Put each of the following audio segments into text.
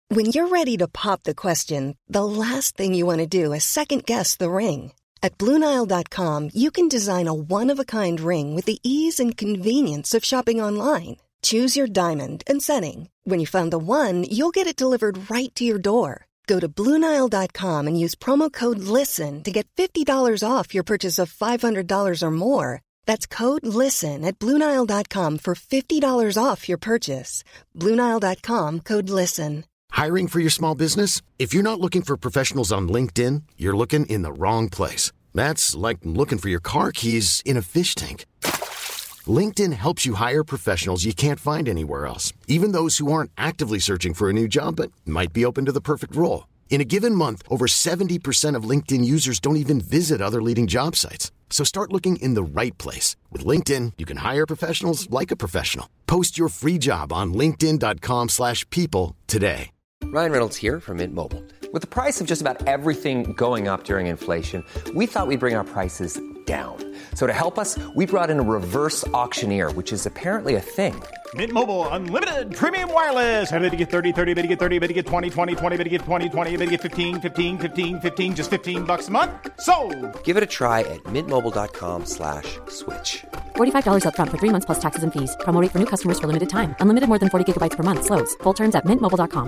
When you're ready to pop the question, the last thing you want to do is second-guess the ring. At BlueNile.com, you can design a one-of-a-kind ring with the ease and convenience of shopping online. Choose your diamond and setting. When you find the one, you'll get it delivered right to your door. Go to BlueNile.com and use promo code LISTEN to get $50 off your purchase of $500 or more. That's code LISTEN at BlueNile.com for $50 off your purchase. BlueNile.com, code LISTEN. Hiring for your small business? If you're not looking for professionals on LinkedIn, you're looking in the wrong place. That's like looking for your car keys in a fish tank. LinkedIn helps you hire professionals you can't find anywhere else, even those who aren't actively searching for a new job but might be open to the perfect role. In a given month, over 70% of LinkedIn users don't even visit other leading job sites. So start looking in the right place. With LinkedIn, you can hire professionals like a professional. Post your free job on linkedin.com/people today. Ryan Reynolds here from Mint Mobile. With the price of just about everything going up during inflation, we thought we'd bring our prices down. So to help us, we brought in a reverse auctioneer, which is apparently a thing. Mint Mobile Unlimited Premium Wireless. How to get 30, 30, bit to get 30, bit to get 20, 20, 20, bit to get 20, 20, bit to get 15, 15, 15, 15, just $15 a month? Sold! Give it a try at mintmobile.com/switch. $45 up front for 3 months plus taxes and fees. Promo rate for new customers for limited time. Unlimited more than 40 gigabytes per month. Slows full terms at mintmobile.com.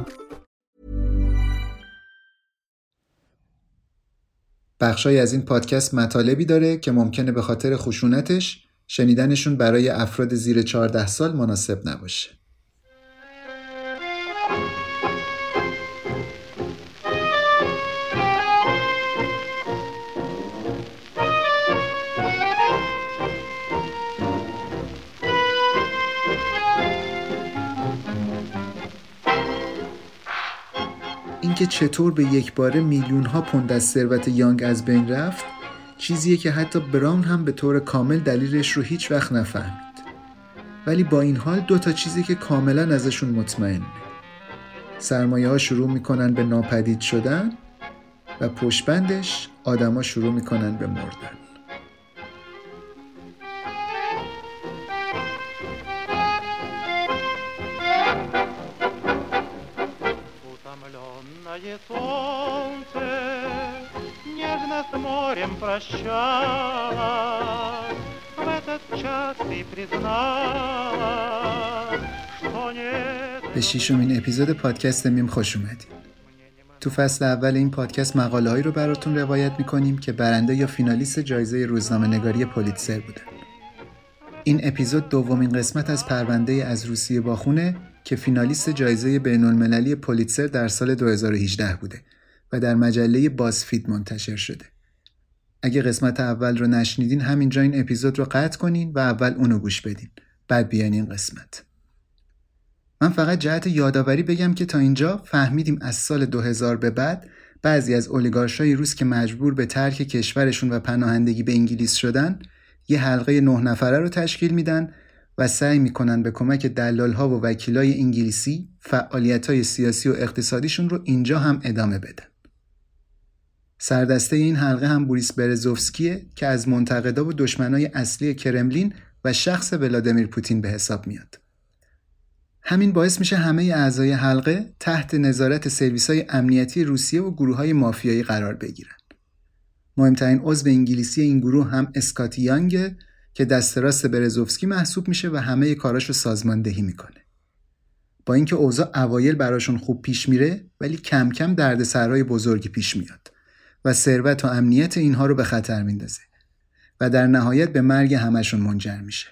بخشای از این پادکست مطالبی داره که ممکنه به خاطر خشونتش شنیدنشون برای افراد زیر 14 سال مناسب نباشه. اینکه چطور به یک باره میلیون ها پوند از ثروت یانگ از بین رفت چیزیه که حتی براون هم به طور کامل دلیلش رو هیچ وقت نفهمید. ولی با این حال 2 تا چیزی که کاملا ازشون مطمئنه. سرمایه ها شروع میکنن به ناپدید شدن و پشتبندش آدم ها شروع میکنن به مردن. به 6مین اپیزود پادکست میم خوش اومدید. تو فصل اول این پادکست مقاله‌هایی رو براتون روایت می‌کنیم که برنده یا فینالیست جایزه روزنامه‌نگاری پولیتزر بودن. این اپیزود دومین قسمت از پرونده از روسیه باخونه که فینالیست جایزه بین‌المللی پولیتزر در سال 2018 بوده و در مجله بازفید منتشر شده. اگه قسمت اول رو نشنیدین همینجا این اپیزود رو قطع کنین و اول اونو گوش بدین. بعد بیاین این قسمت. من فقط جهت یادآوری بگم که تا اینجا فهمیدیم از سال 2000 به بعد بعضی از اولیگارشای روس که مجبور به ترک کشورشون و پناهندگی به انگلیس شدن یه حلقه 9 نفره رو تشکیل میدن و سعی میکنن به کمک دلال‌ها و وکیلای انگلیسی فعالیت‌های سیاسی و اقتصادیشون رو اینجا هم ادامه بدن. سردسته این حلقه هم بوریس برزوفسکیه که از منتقدا و دشمنای اصلی کرملین و شخص ولادیمیر پوتین به حساب میاد. همین باعث میشه همه اعضای حلقه تحت نظارت سرویس‌های امنیتی روسیه و گروه‌های مافیایی قرار بگیرن. مهمترین عضو انگلیسی این گروه هم اسکات یانگ که دست راست برزوفسکی محسوب میشه و همه کاراشو سازماندهی میکنه. با اینکه اوضاع اوایل براشون خوب پیش میره ولی کم کم دردسرای بزرگی پیش میاد و ثروت و امنیت اینها رو به خطر میندازه و در نهایت به مرگ همشون منجر میشه.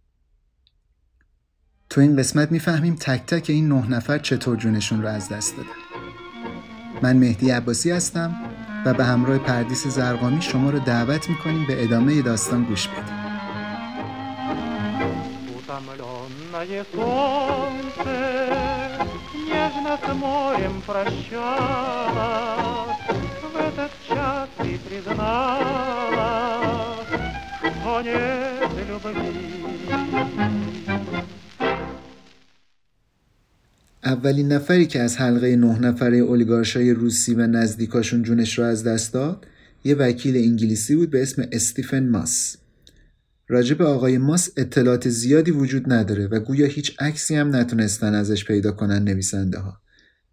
تو این قسمت میفهمیم تک تک این 9 نفر چطور جونشون رو از دست دادن. من مهدی عباسی هستم و به همراه پردیس زرقامی شما رو دعوت میکنیم به ادامه داستان گوش بدیم. اولین نفری که از حلقه 9 نفره اولیگارشای روسی و نزدیکاشون جونش رو از دست داد یه وکیل انگلیسی بود به اسم استیفن ماس. راجع به آقای ماس اطلاعات زیادی وجود نداره و گویا هیچ عکسی هم نتونستن ازش پیدا کنن نویسنده ها.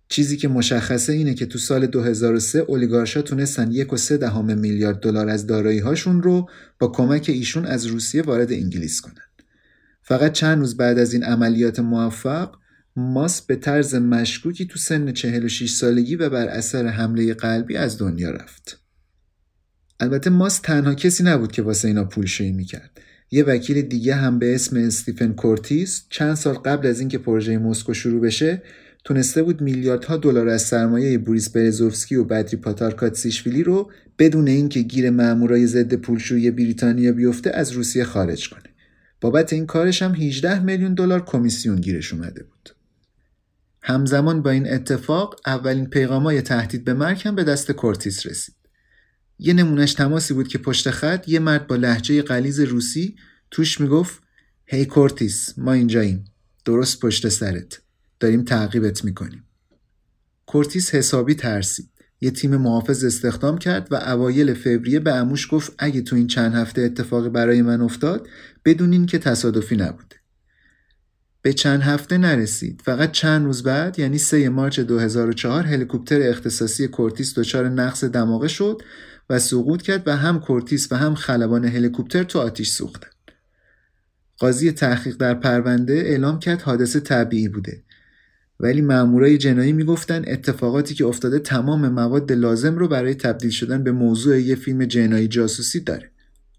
چیزی که مشخصه اینه که تو سال 2003 اولیگارشا تونستن 1.3 میلیارد دلار از دارایی‌هاشون رو با کمک ایشون از روسیه وارد انگلیس کنن. فقط چند روز بعد از این عملیات موفق، ماست به طرز مشکوکی تو سن 46 سالگی و بر اثر حمله قلبی از دنیا رفت. البته ماست تنها کسی نبود که واسه اینا پولشویی میکرد. یه وکیل دیگه هم به اسم استیفن کورتیس چند سال قبل از اینکه پروژه مسکو شروع بشه تونسته بود میلیاردها دلار از سرمایه بوریس برزوفسکی و بدری پاتارکاتسیشویلی رو بدون اینکه گیر مامورای ضد پولشویی بریتانیا بیفته از روسیه خارج کنه. بابت این کارش هم 18 میلیون دلار کمیسیون گیرش اومده بود. همزمان با این اتفاق اولین پیغامای تهدید به مرگ هم به دست کورتیس رسید. یه نمونهش تماسی بود که پشت خط یه مرد با لهجه غلیظ روسی توش میگفت هی کورتیس، ما اینجاییم، درست پشت سرت، داریم تعقیبت میکنیم. کورتیس حسابی ترسید. یه تیم محافظ استخدام کرد و اوایل فوریه به عموش گفت اگه تو این چند هفته اتفاقی برای من افتاد بدونین که تصادفی نبوده. به چند هفته نرسید. فقط چند روز بعد، یعنی 3 مارس 2004، هلیکوپتر اختصاصی کورتیس دچار نقص دماغه شد و سقوط کرد و هم کورتیس و هم خلبان هلیکوپتر تو آتش سوختن. قاضی تحقیق در پرونده اعلام کرد حادثه طبیعی بوده، ولی مامورای جنایی میگفتن اتفاقاتی که افتاده تمام مواد لازم رو برای تبدیل شدن به موضوع یه فیلم جنایی جاسوسی داره.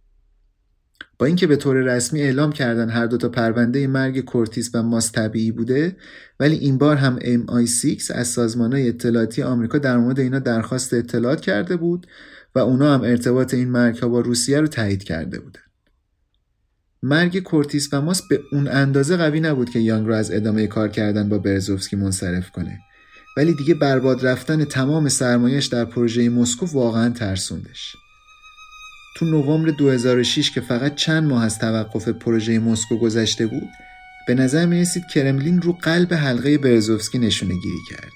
با اینکه به طور رسمی اعلام کردن هر دو تا پرونده مرگ کورتیس و ماست طبیعی بوده، ولی این بار هم MI6 از سازمان‌های اطلاعاتی آمریکا در مورد اینا درخواست اطلاعات کرده بود و اونا هم ارتباط این مرگ‌ها با روسیه رو تایید کرده بودن. مرگ کورتیس و ماست به اون اندازه قوی نبود که یانگ رو از ادامه کار کردن با برزوفسکی منصرف کنه، ولی دیگه برباد رفتن تمام سرمایه‌اش در پروژه مسکو واقعاً ترسوندش. تو نوامبر 2006 که فقط چند ماه از توقف پروژه مسکو گذشته بود، به نظر می رسید کرملین رو قلب حلقه برزوفسکی نشونه گیری کرد.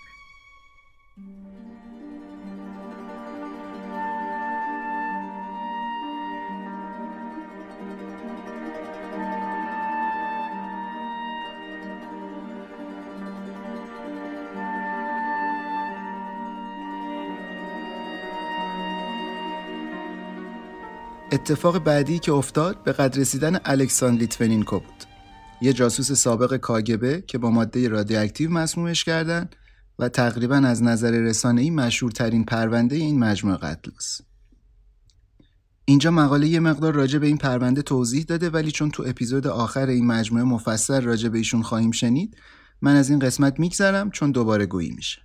اتفاق بعدی که افتاد به قتل رسیدن الکساندر لیتویننکو بود. یه جاسوس سابق کاگبه که با ماده رادیواکتیو مسمومش کردن و تقریباً از نظر رسانه‌ای مشهورترین پرونده این مجموعه قتل است. اینجا مقاله یه مقدار راجع به این پرونده توضیح داده، ولی چون تو اپیزود آخر این مجموعه مفصل راجع به ایشون خواهیم شنید، من از این قسمت میگذرم چون دوباره گویی میشه.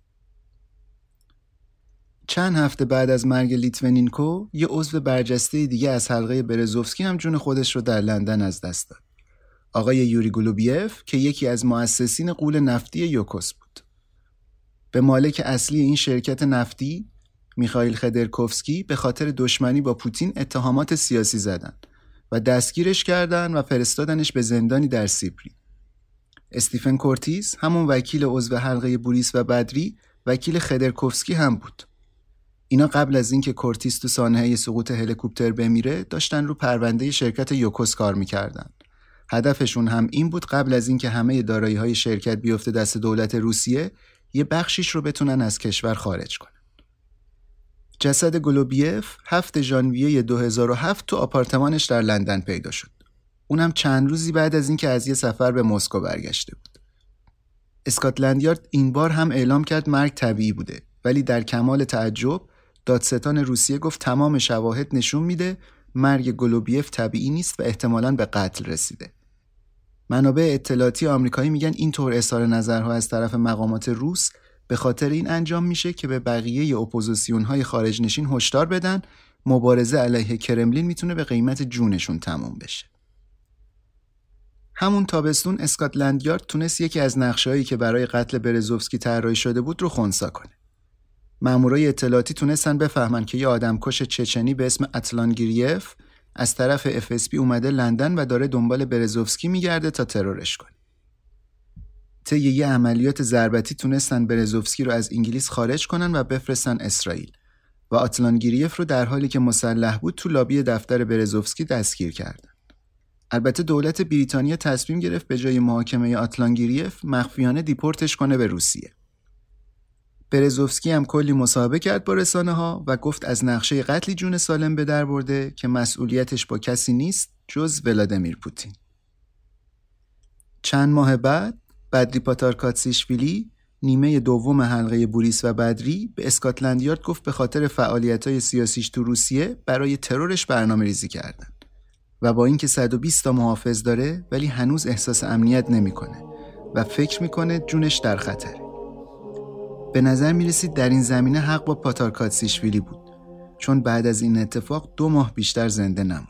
چند هفته بعد از مرگ لیتویننکو، یه عضو برجسته دیگه از حلقه برزوفسکی هم جون خودش رو در لندن از دست داد. آقای یوری گلوبیف که یکی از مؤسسین غول نفتی یوکوس بود. به مالک اصلی این شرکت نفتی، میخائیل خدرکوفسکی، به خاطر دشمنی با پوتین اتهامات سیاسی زدن و دستگیرش کردن و فرستادنش به زندانی در سیبری. استیفن کورتیس، همون وکیل عضو حلقه بوریس و بدری، وکیل خدرکوفسکی هم بود. اینا قبل از اینکه کورتیس تو سانحه سقوط هلیکوپتر بمیره داشتن رو پرونده شرکت یوکوس کار میکردن. هدفشون هم این بود قبل از اینکه همه دارایی‌های شرکت بیفته دست دولت روسیه، یه بخشیش رو بتونن از کشور خارج کنن. جسد گلوبیف 7 ژانویه 2007 تو آپارتمانش در لندن پیدا شد. اونم چند روزی بعد از اینکه از یه سفر به مسکو برگشته بود. اسکاتلند یارد این بار هم اعلام کرد مرگ طبیعی بوده، ولی در کمال تعجب دادستان روسیه گفت تمام شواهد نشون میده مرگ گلوبیف طبیعی نیست و احتمالاً به قتل رسیده. منابع اطلاعاتی آمریکایی میگن این طور اظهار نظرها از طرف مقامات روس به خاطر این انجام میشه که به بقیه اپوزیسیون‌های خارج نشین هشدار بدن مبارزه علیه کرملین میتونه به قیمت جونشون تموم بشه. همون تابستون اسکاتلند یارد تونست یکی از نقشه‌هایی که برای قتل برزوفسکی طراحی شده بود رو خنثی کنه. مامورای اطلاعاتی تونستن بفهمن که یه آدمکش چچنی به اسم اتلان گیریف از طرف FSB اومده لندن و داره دنبال برزوفسکی میگرده تا ترورش کنه. طی یه عملیات ضربتی تونستن برزوفسکی رو از انگلیس خارج کنن و بفرستن اسرائیل و اتلان گیریف رو در حالی که مسلح بود تو لابی دفتر برزوفسکی دستگیر کردن. البته دولت بریتانیا تصمیم گرفت به جای محاکمه اتلان گیریف مخفیانه دیپورتش کنه به روسیه. برزوفسکی هم کلی مصاحبه کرد با رسانه‌ها و گفت از نقشه قتلی جون سالم به در برده که مسئولیتش با کسی نیست جز ولادیمیر پوتین. چند ماه بعد بدری پاتارکاتسیشویلی نیمه دوم حلقه بوریس و بدری به اسکاتلند یارد گفت به خاطر فعالیت‌های سیاسیش تو روسیه برای ترورش برنامه‌ریزی کردن و با اینکه 120 تا محافظ داره ولی هنوز احساس امنیت نمی‌کنه و فکر می‌کنه جونش در خطره. به نظر می‌رسید در این زمینه حق با پاتارکاتسیشویلی بود، چون بعد از این اتفاق 2 ماه بیشتر زنده نموند.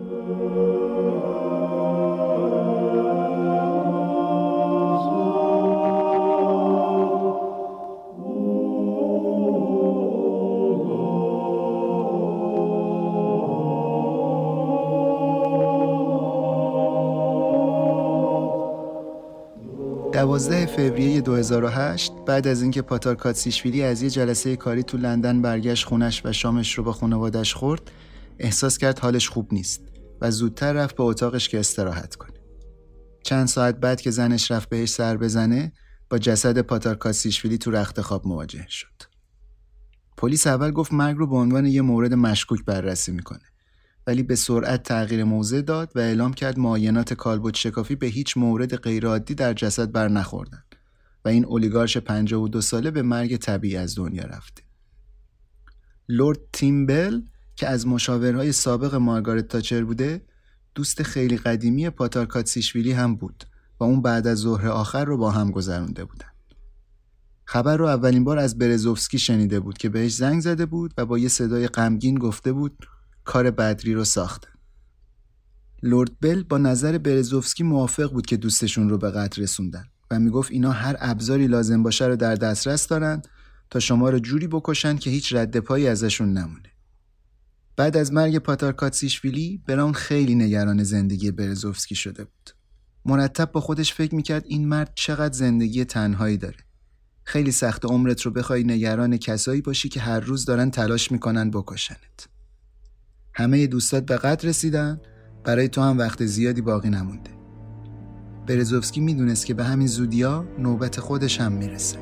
دوازده فوریه 2008 بعد از اینکه پاتارکاتسیشویلی از یه جلسه کاری تو لندن برگشت خونش و شامش رو با خانواده‌اش خورد، احساس کرد حالش خوب نیست و زودتر رفت به اتاقش که استراحت کنه. چند ساعت بعد که زنش رفت بهش سر بزنه، با جسد پاتارکاتسیشویلی تو رخت خواب مواجه شد. پلیس اول گفت مرگ رو به عنوان یه مورد مشکوک بررسی میکنه، ولی به سرعت تغییر موضع داد و اعلام کرد معاینات کالبد شکافی به هیچ مورد غیرعادی در جسد بر نخوردن و این اولیگارش 52 ساله به مرگ طبیعی از دنیا رفته. لورد تیمبل که از مشاورهای سابق مارگارت تاچر بوده، دوست خیلی قدیمی پاتارکاتسیشویلی هم بود و اون بعد از ظهر آخر رو با هم گذرونده بودن. خبر رو اولین بار از برزوفسکی شنیده بود که بهش زنگ زده بود و با یه صدای غمگین گفته بود کار بدری رو ساختن. لورد بل با نظر برزوفسکی موافق بود که دوستشون رو به قتل رسوندن و میگفت اینا هر ابزاری لازم باشه رو در دسترس دارن تا شما رو جوری بکشن که هیچ رد پایی ازشون نمونه. بعد از مرگ پاتارکاتسیشویلی براون خیلی نگران زندگی برزوفسکی شده بود. مرتب با خودش فکر میکرد این مرد چقدر زندگی تنهایی داره. خیلی سخت عمرت رو بخوای نگران کسایی باشی که هر روز دارن تلاش میکنن بکشنت. همه دوستات به قتل رسیدن، برای تو هم وقت زیادی باقی نمونده. برزوفسکی میدونست که به همین زودیا نوبت خودش هم میرسه.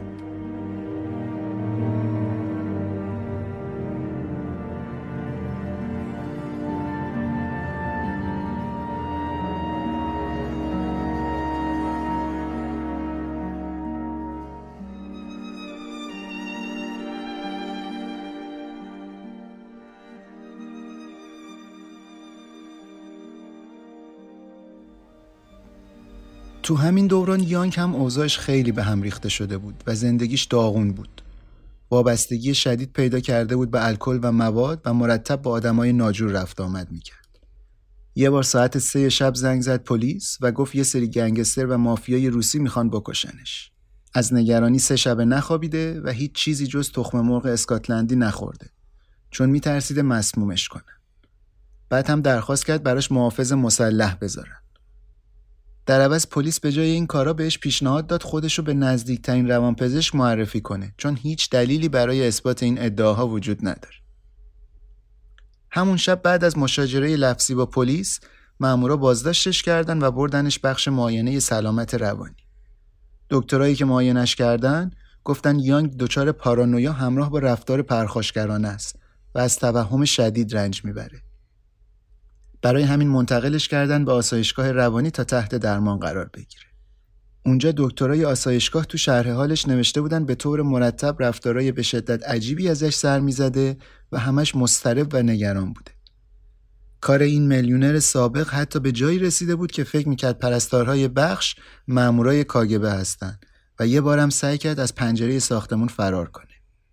تو همین دوران یانگ هم اوضاعش خیلی به هم ریخته شده بود و زندگیش داغون بود. وابستگی شدید پیدا کرده بود به الکل و مواد و مرتب با آدمای ناجور رفت آمد میکرد. یه بار ساعت 3 شب زنگ زد پلیس و گفت یه سری گنگستر و مافیای روسی میخوان بکشنش. از نگرانی 3 شب نخوابیده و هیچ چیزی جز تخم مرغ اسکاتلندی نخورده، چون میترسیده مسمومش کنن. بعد هم درخواست کرد براش محافظ مسلح بذارن. در عوض پلیس به جای این کارا بهش پیشنهاد داد خودشو به نزدیکترین روانپزشک معرفی کنه، چون هیچ دلیلی برای اثبات این ادعاها وجود نداره. همون شب بعد از مشاجره لفظی با پلیس، مامورا بازداشتش کردن و بردنش بخش معاینه سلامت روانی. دکترایی که معاینش کردن گفتن یانگ دچار پارانویا همراه با رفتار پرخاشگرانه است و از توهم شدید رنج میبره. برای همین منتقلش کردن به آسایشگاه روانی تا تحت درمان قرار بگیره. اونجا دکترای آسایشگاه تو شرح حالش نوشته بودن به طور مرتب رفتارای به شدت عجیبی ازش سر میزده و همش مضطرب و نگران بوده. کار این میلیونر سابق حتی به جایی رسیده بود که فکر میکرد پرستارهای بخش مامورای کاگبه هستن و یه بارم سعی کرد از پنجره ساختمون فرار کنه.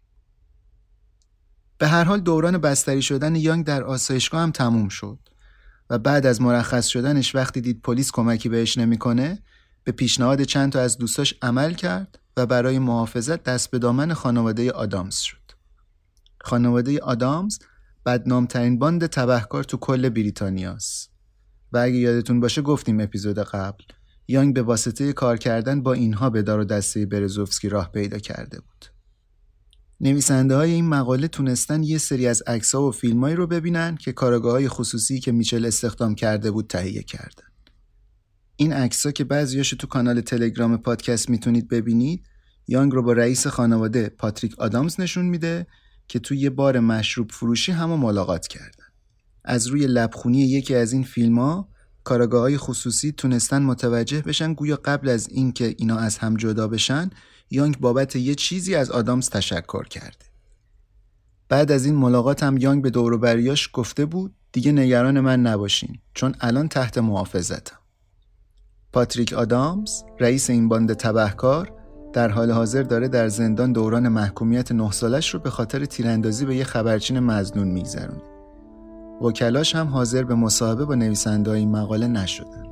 به هر حال دوران بستری شدن یانگ در آسایشگاه هم تموم شد و بعد از مرخص شدنش وقتی دید پلیس کمکی بهش نمیکنه، به پیشنهاد چند تا از دوستاش عمل کرد و برای محافظت دست به دامن خانواده آدامز شد. خانواده آدامز بدنامترین باند تبهکار تو کل بریتانیاست و اگه یادتون باشه گفتیم اپیزود قبل، یانگ به واسطه کار کردن با اینها به دار و دسته برزوفسکی راه پیدا کرده بود. نویسنده های این مقاله تونستن یه سری از عکس‌ها و فیلمایی رو ببینن که کارآگاه‌های خصوصی که میچل استخدام کرده بود تهیه کردن. این عکس‌ها که بعضیاشو تو کانال تلگرام پادکست میتونید ببینید، یانگ رو با رئیس خانواده پاتریک آدامز نشون میده که توی یه بار مشروب فروشی همو ملاقات کردن. از روی لبخونی یکی از این فیلم‌ها کاراگاه‌های خصوصی تونستن متوجه بشن گویا قبل از این که اینا از هم جدا بشن یانگ بابت یه چیزی از آدامز تشکر کرده. بعد از این ملاقات هم یانگ به دور و بریاش گفته بود دیگه نگران من نباشین چون الان تحت محافظتم. پاتریک آدامز رئیس این باند تبهکار در حال حاضر داره در زندان دوران محکومیت 9 سالش رو به خاطر تیراندازی به یه خبرچین مظنون میگذرونه. وکلاش هم حاضر به مصاحبه با نویسنده‌های این مقاله نشدن.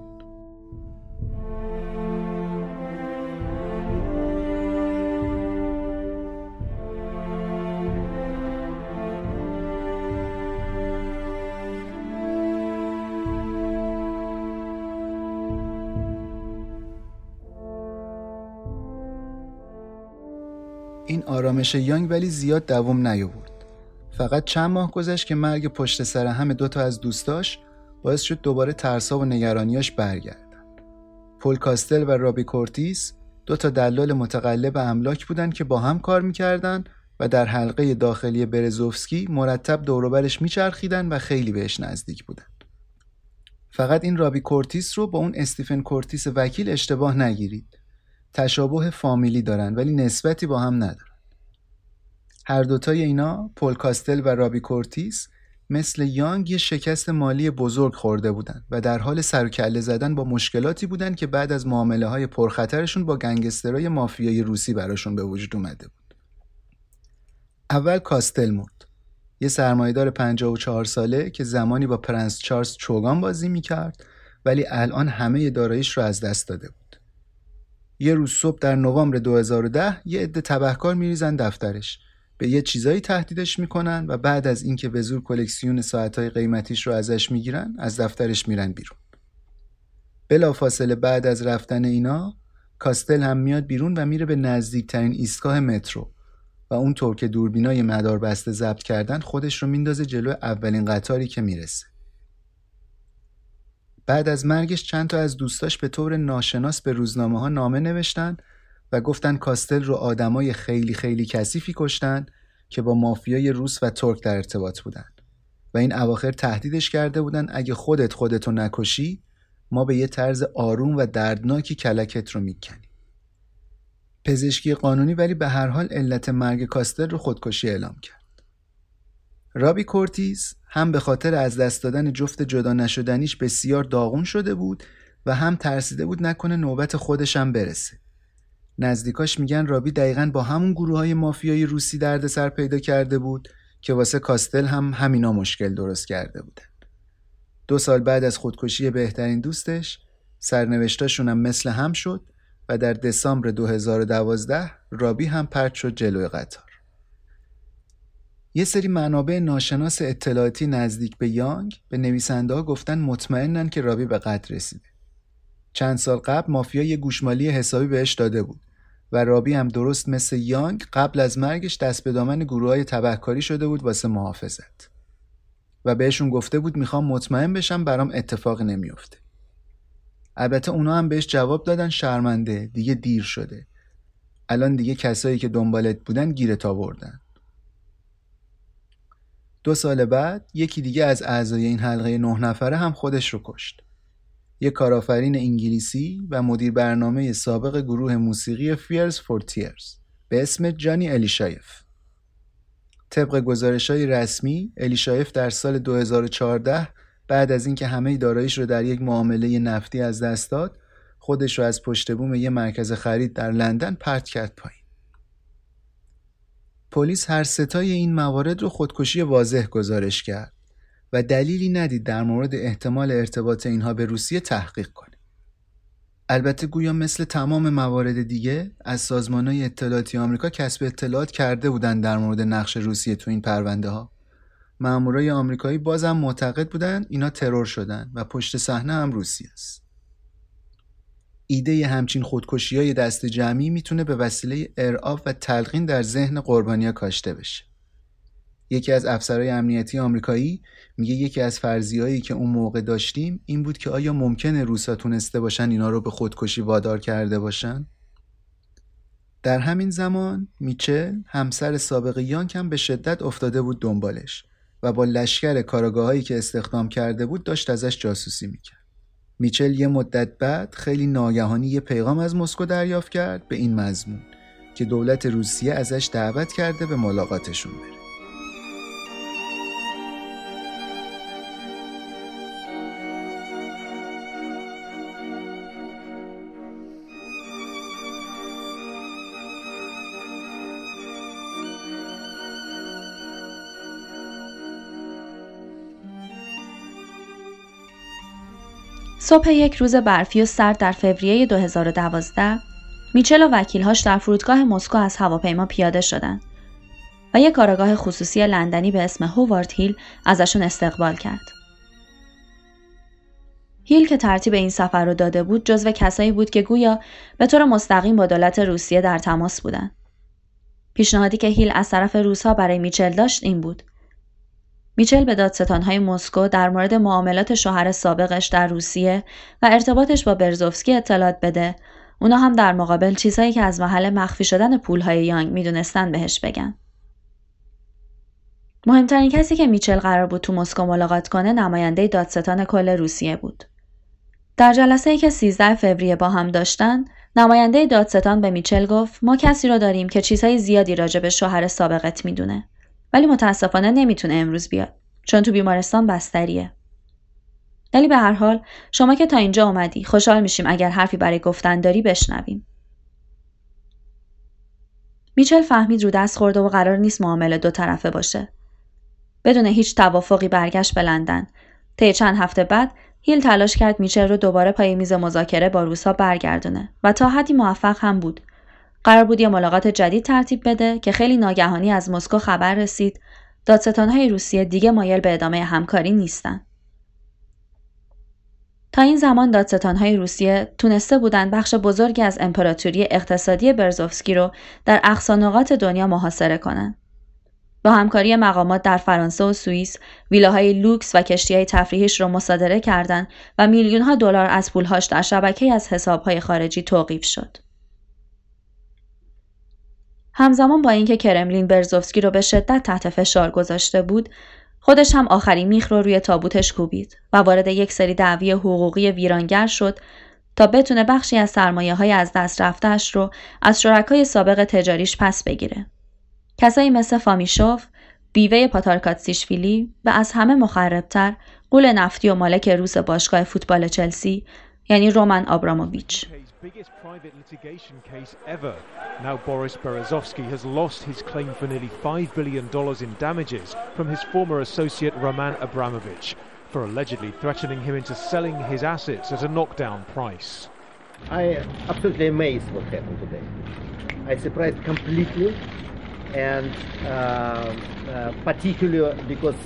این آرامش یانگ ولی زیاد دوام نیاورد. فقط چند ماه گذشت که مرگ پشت سر هم 2 از دوستاش باعث شد دوباره ترسا و نگرانیاش برگردن. پول کاستل و رابی کورتیس 2 دلال متقلب املاک بودن که با هم کار میکردن و در حلقه داخلی برزوفسکی مرتب دور و برش میچرخیدن و خیلی بهش نزدیک بودن. فقط این رابی کورتیس رو با اون استیفن کورتیس وکیل اشتباه نگیرید. تشابه فامیلی دارن ولی نسبتی با هم ندارن. هر دوتای اینا، پول کاستل و رابی کورتیس، مثل یانگ یه شکست مالی بزرگ خورده بودن و در حال سر و کله زدن با مشکلاتی بودن که بعد از معامله‌های پرخطرشون با گنگسترای مافیای روسی براشون به وجود اومده بود. اول کاستل مرد. یه سرمایه‌دار 54 ساله که زمانی با پرنس چارلز چوگان بازی می‌کرد ولی الان همه داراییش رو از دست داده بود. یه روز صبح در نوامبر 2010 یه عده تبهکار میریزن دفترش، به یه چیزایی تهدیدش میکنن و بعد از اینکه به زور کلکسیون ساعت‌های قیمتیش رو ازش میگیرن از دفترش میرن بیرون. بلافاصله بعد از رفتن اینا کاستل هم میاد بیرون و میره به نزدیکترین ایستگاه مترو و اونطور که دوربینای مداربسته ضبط کردن خودش رو میندازه جلو اولین قطاری که میرسه. بعد از مرگش چند تا از دوستاش به طور ناشناس به روزنامه‌ها نامه نوشتن و گفتن کاستل رو آدمای خیلی خیلی کثیفی کشتن که با مافیای روس و ترک در ارتباط بودن و این اواخر تهدیدش کرده بودن اگه خودتو نکشی ما به یه طرز آروم و دردناکی کلکت رو میکنیم. پزشکی قانونی ولی به هر حال علت مرگ کاستل رو خودکشی اعلام کرد. رابی کورتیس هم به خاطر از دست دادن جفت جدا نشدنیش بسیار داغون شده بود و هم ترسیده بود نکنه نوبت خودش هم برسه. نزدیکاش میگن رابی دقیقاً با همون گروه‌های مافیایی روسی دردسر پیدا کرده بود که واسه کاستل هم همینا مشکل درست کرده بودن. 2 سال بعد از خودکشی بهترین دوستش سرنوشتاشون هم مثل هم شد و در دسامبر 2012 رابی هم پرت شد جلوی قطار. یه سری منابع ناشناس اطلاعاتی نزدیک به یانگ به نویسنده‌ها گفتن مطمئنن که رابی به قتل رسیده. چند سال قبل مافیا یه گوشمالی حسابی بهش داده بود و رابی هم درست مثل یانگ قبل از مرگش دست به دامن گروه‌های تبهکاری شده بود واسه محافظت و بهشون گفته بود میخوام مطمئن بشم برام اتفاق نمیفته. البته اونا هم بهش جواب دادن شرمنده، دیگه دیر شده. الان دیگه کسایی که دنبالت بودن گیرت آوردن. 2 سال بعد یکی دیگه از اعضای این حلقه 9 نفره هم خودش رو کشت. یک کارآفرین انگلیسی و مدیر برنامه سابق گروه موسیقی فیرز فور تیرز به اسم جانی الیشایف. طبق گزارش‌های رسمی الیشایف در سال 2014 بعد از اینکه همه داراییش رو در یک معامله نفتی از دست داد، خودش رو از پشت بوم یک مرکز خرید در لندن پرت کرد پایین. پلیس هر ستای این موارد رو خودکشی واضح گزارش کرد و دلیلی ندید در مورد احتمال ارتباط اینها به روسیه تحقیق کنه. البته گویا مثل تمام موارد دیگه از سازمان‌های اطلاعاتی آمریکا کسب اطلاعات کرده بودن در مورد نقش روسیه تو این پرونده ها. مامورای آمریکایی بازم معتقد بودن اینا ترور شدن و پشت صحنه هم روسیه است. ایده همچین خودکشی‌های دست جمعی میتونه به وسیله ارعاب و تلقین در ذهن قربانی‌ها کاشته بشه. یکی از افسرهای امنیتی آمریکایی میگه یکی از فرضیه‌هایی که اون موقع داشتیم این بود که آیا ممکنه روسا تونسته باشن اینا رو به خودکشی وادار کرده باشن؟ در همین زمان میچل همسر سابق یانگ هم به شدت افتاده بود دنبالش و با لشکر کاراگاهایی که استخدام کرده بود داشت ازش جاسوسی میکرد. میچل یه مدت بعد خیلی ناگهانی یه پیغام از مسکو دریافت کرد به این مضمون که دولت روسیه ازش دعوت کرده به ملاقاتشون بره. صبح یک روز برفی و سرد در فوریه 2012 میچل و وکیل‌هاش در فرودگاه مسکو از هواپیما پیاده شدند و یک کارآگاه خصوصی لندنی به اسم هوارد هیل ازشون استقبال کرد. هیل که ترتیب این سفر رو داده بود جزو کسایی بود که گویا به طور مستقیم با دولت روسیه در تماس بودن. پیشنهادی که هیل از طرف روس‌ها برای میچل داشت این بود: میچل به دادستان‌های مسکو در مورد معاملات شوهر سابقش در روسیه و ارتباطش با برزوفسکی اطلاعات بده. اونا هم در مقابل چیزایی که از محل مخفی شدن پول‌های یانگ میدونستن بهش بگن. مهمترین کسی که میچل قرار بود تو مسکو ملاقات کنه نماینده دادستان کل روسیه بود. در جلسه‌ای که 13 فوریه با هم داشتن، نماینده دادستان به میچل گفت: ما کسی رو داریم که چیزهای زیادی راجع به شوهر سابقت میدونه. ولی متاسفانه نمیتونه امروز بیاد چون تو بیمارستان بستریه. ولی به هر حال شما که تا اینجا اومدی خوشحال میشیم اگر حرفی برای گفتن داری بشنویم. میچل فهمید رو دست خورده و قرار نیست معامله دو طرفه باشه. بدون هیچ توافقی برگشت به لندن. طی چند هفته بعد هیل تلاش کرد میچل رو دوباره پای میز مذاکره با روس‌ها برگردونه و تا حدی موفق هم بود. قرار بود یه ملاقات جدید ترتیب بده که خیلی ناگهانی از مسکو خبر رسید دادستان‌های روسیه دیگه مایل به ادامه همکاری نیستن. تا این زمان دادستان‌های روسیه تونسته بودن بخش بزرگی از امپراتوری اقتصادی برزوفسکی رو در اقصا نقاط دنیا محاصره کنن. با همکاری مقامات در فرانسه و سوئیس، ویلاهای لوکس و کشتی‌های تفریحیش رو مصادره کردند و میلیون‌ها دلار از پولهاش در شبکه‌ای از حساب‌های خارجی توقیف شد. همزمان با اینکه کرملین برزوفسکی رو به شدت تحت فشار گذاشته بود، خودش هم آخرین میخ رو روی تابوتش کوبید و وارد یک سری دعوی حقوقی ویرانگر شد تا بتونه بخشی از سرمایه‌های از دست رفته‌اش رو از شرکای سابق تجاریش پس بگیره. کسایی مثل فامیشوف، بیوه پاتارکاتسیشویلی و از همه مخربتر غول نفتی و مالک روس باشگاه فوتبال چلسی یعنی رومن آبراموویچ. Biggest private litigation case ever. Now Boris Berezovsky has lost his claim for nearly $5 billion in damages from his former associate Roman Abramovich for allegedly threatening him into selling his assets at a knockdown price. I am absolutely amazed what happened today. I surprised completely, and particularly because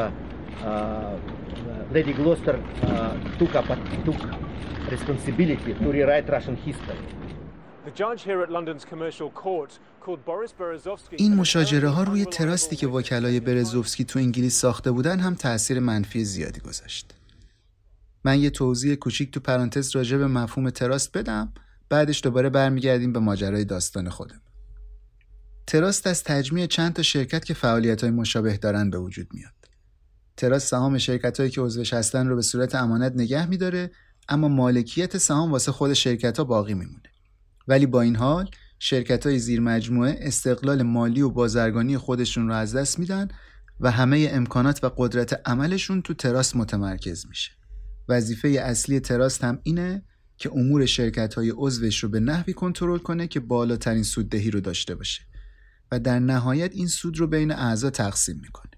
Lady Gloucester took responsibility to rewrite Russian history. The judge here at London's commercial court called Boris Berezovsky. این مشاجره ها روی تراستی که وکلای برزوفسکی تو انگلیس ساخته بودن هم تأثیر منفی زیادی گذاشت. من یه توضیح کوچیک تو پرانتز راجع به مفهوم تراست بدم، بعدش دوباره برمیگردیم به ماجرای داستان خودم. تراست از تجمیع چند تا شرکت که فعالیت‌های مشابه دارن به وجود میاد. تراست سهام شرکتایی که عضوش هستن رو به صورت امانت نگه می‌داره، اما مالکیت سهام واسه خود شرکت‌ها باقی میمونه. ولی با این حال شرکت‌های زیر مجموعه استقلال مالی و بازرگانی خودشون رو از دست میدن و همه امکانات و قدرت عملشون تو تراست متمرکز میشه. وظیفه اصلی تراست هم اینه که امور شرکت‌های عضوش رو به نحوی کنترل کنه که بالاترین سوددهی رو داشته باشه و در نهایت این سود رو بین اعضا تقسیم میکنه.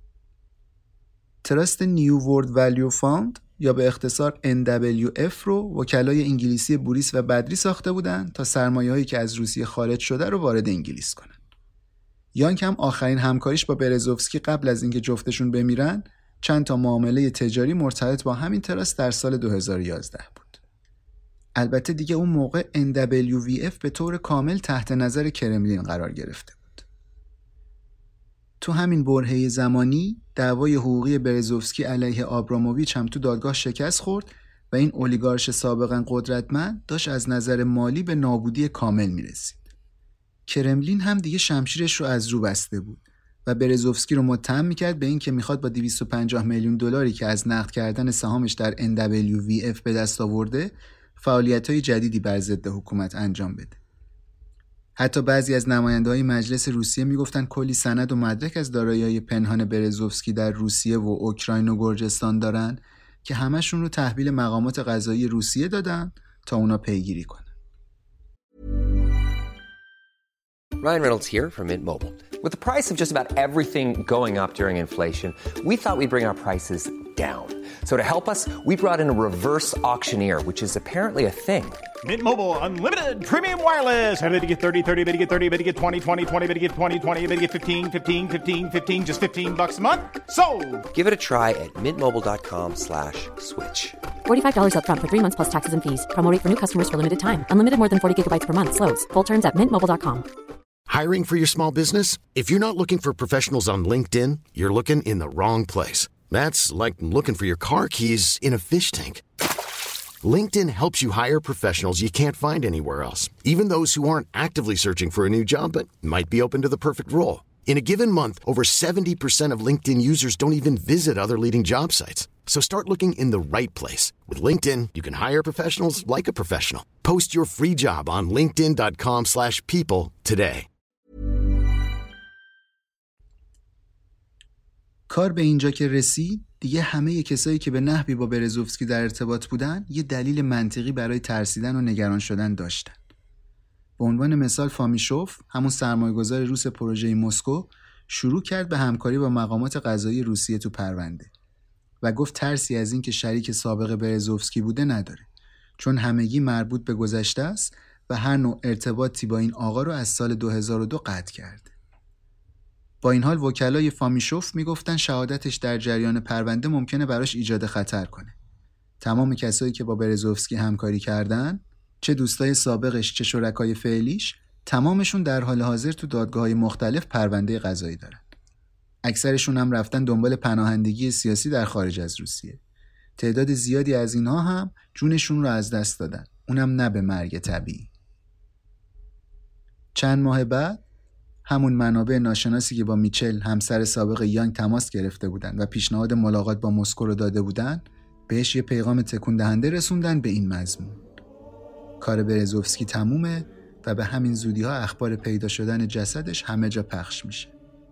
تراست نیو ورلد ولیو فاند یا به اختصار NWF رو وکلای انگلیسی بوریس و بدری ساخته بودن تا سرمایه‌هایی که از روسیه خارج شده رو وارد انگلیس کنن. یانگ هم آخرین همکاریش با برزوفسکی قبل از اینکه جفتشون بمیرن چند تا معامله تجاری مرتبط با همین تراست در سال 2011 بود. البته دیگه اون موقع NWVF به طور کامل تحت نظر کرملین قرار گرفته بود. تو همین برهه زمانی دعوای حقوقی برزوفسکی علیه آبراموویچ هم تو دادگاه شکست خورد و این اولیگارش سابقا قدرتمند داشت از نظر مالی به نابودی کامل میرسید. کرملین هم دیگه شمشیرش رو از رو بسته بود و برزوفسکی رو متهم میکرد به این که میخواد با 250 میلیون دلاری که از نقد کردن سهامش در NWVF به دست آورده فعالیت‌های جدیدی بر ضد حکومت انجام بده. حتی بعضی از نماینده‌های مجلس روسیه میگفتن کلی سند و مدرک از دارایی‌های پنهان برزوفسکی در روسیه و اوکراین و گرجستان دارن که همشون رو تحویل مقامات قضایی روسیه دادن تا اونا پیگیری کنن. Ryan Reynolds here from Mint Mobile. With the price of just about everything going up during inflation, we thought we'd bring our prices down. So to help us, we brought in a reverse auctioneer, which is apparently a thing. Mint Mobile Unlimited Premium Wireless. How to get 30, 30, how to get 30, how to get 20, 20, 20, how to get 20, 20, how to get 15, 15, 15, 15, just $15 a month? Sold! Give it a try at mintmobile.com/switch. $45 up front for 3 months plus taxes and fees. Promo rate for new customers for limited time. Unlimited more than 40 gigabytes per month. Slows full terms at mintmobile.com. Hiring for your small business? If you're not looking for professionals on LinkedIn, you're looking in the wrong place. That's like looking for your car keys in a fish tank. LinkedIn helps you hire professionals you can't find anywhere else, even those who aren't actively searching for a new job but might be open to the perfect role. In a given month, over 70% of LinkedIn users don't even visit other leading job sites. So start looking in the right place. With LinkedIn, you can hire professionals like a professional. Post your free job on linkedin.com/people today. کار به اینجا که رسید، دیگه همه کسایی که به نحوی با برزوفسکی در ارتباط بودن یه دلیل منطقی برای ترسیدن و نگران شدن داشتن. به عنوان مثال فامیشوف، همون سرمایه‌گذار روس پروژه مسکو، شروع کرد به همکاری با مقامات قضایی روسیه تو پرونده و گفت ترسی از این که شریک سابق برزوفسکی بوده نداره، چون همگی مربوط به گذشته است و هر نوع ارتباطی با این آقا رو از سال 2002 قطع کرده. با این حال وکلای فامیشوف میگفتن شهادتش در جریان پرونده ممکنه براش ایجاد خطر کنه. تمام کسایی که با برزوفسکی همکاری کردن، چه دوستای سابقش چه شرکای فعلیش، تمامشون در حال حاضر تو دادگاه‌های مختلف پرونده قضایی دارن. اکثرشون هم رفتن دنبال پناهندگی سیاسی در خارج از روسیه. تعداد زیادی از اینها هم جونشون رو از دست دادن، اونم نه به مرگ طبیعی. چند ماه بعد همون منابع ناشناسی که با میچل همسر سابق یانگ تماس گرفته بودن و پیشنهاد ملاقات با مسکو رو داده بودن، بهش یه پیغام تکون دهنده رسوندن به این مضمون: کار برزوفسکی تمومه و به همین زودی‌ها اخبار پیدا شدن جسدش همه جا پخش میشه.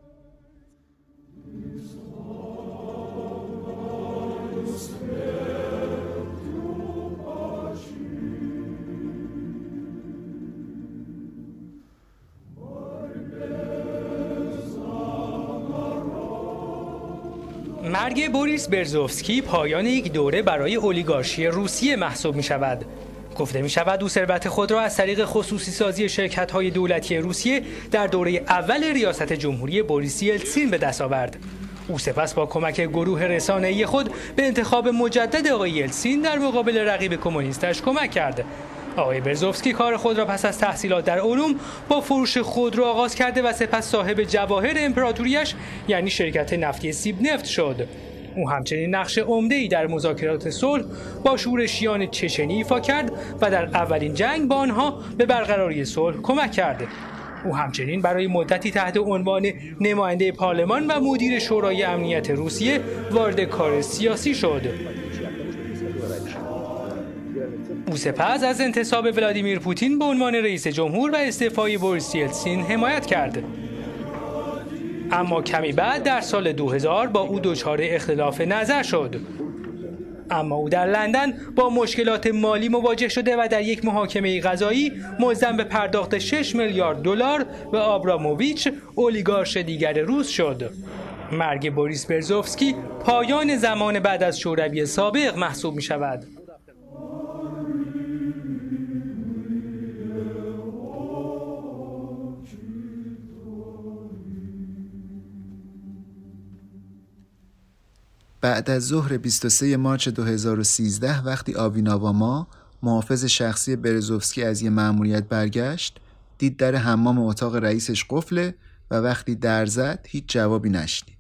مرگ بوریس برزوفسکی پایان یک دوره برای اولیگارشی روسیه محسوب می شود. گفته می شود او ثروت خود را از طریق خصوصی سازی شرکت‌های دولتی روسیه در دوره اول ریاست جمهوری بوریس یلتسین به دست آورد. او سپس با کمک گروه رسانه‌ای خود به انتخاب مجدد آقای یلتسین در مقابل رقیب کمونیستش کمک کرد. آقای برزوفسکی کار خود را پس از تحصیلات در علوم با فروش خودرو آغاز کرده و سپس صاحب جواهر امپراتوریش یعنی شرکت نفتی سیبنفت شد. او همچنین نقش عمده‌ای در مذاکرات صلح با شورشیان چچنی ایفا کرد و در اولین جنگ با آنها به برقراری صلح کمک کرد. او همچنین برای مدتی تحت عنوان نماینده پارلمان و مدیر شورای امنیت روسیه وارد کار سیاسی شد. او سپس از انتصاب ولادیمیر پوتین به عنوان رئیس جمهور و استعفای بوریس یلتسین حمایت کرد. اما کمی بعد در سال 2000 با او دچار اختلاف نظر شد. اما او در لندن با مشکلات مالی مواجه شده و در یک محاکمه قضایی ملزم به پرداخت 6 میلیارد دلار به آبراموویچ، اولیگارش دیگر روس شد. مرگ بوریس برزوفسکی پایان زمان بعد از شوروی سابق محسوب می شود. بعد از ظهر 23 مارس 2013 وقتی آویناواما محافظ شخصی برزوفسکی از یه مأموریت برگشت، دید در حمام اتاق رئیسش قفله و وقتی در زد هیچ جوابی نشنید.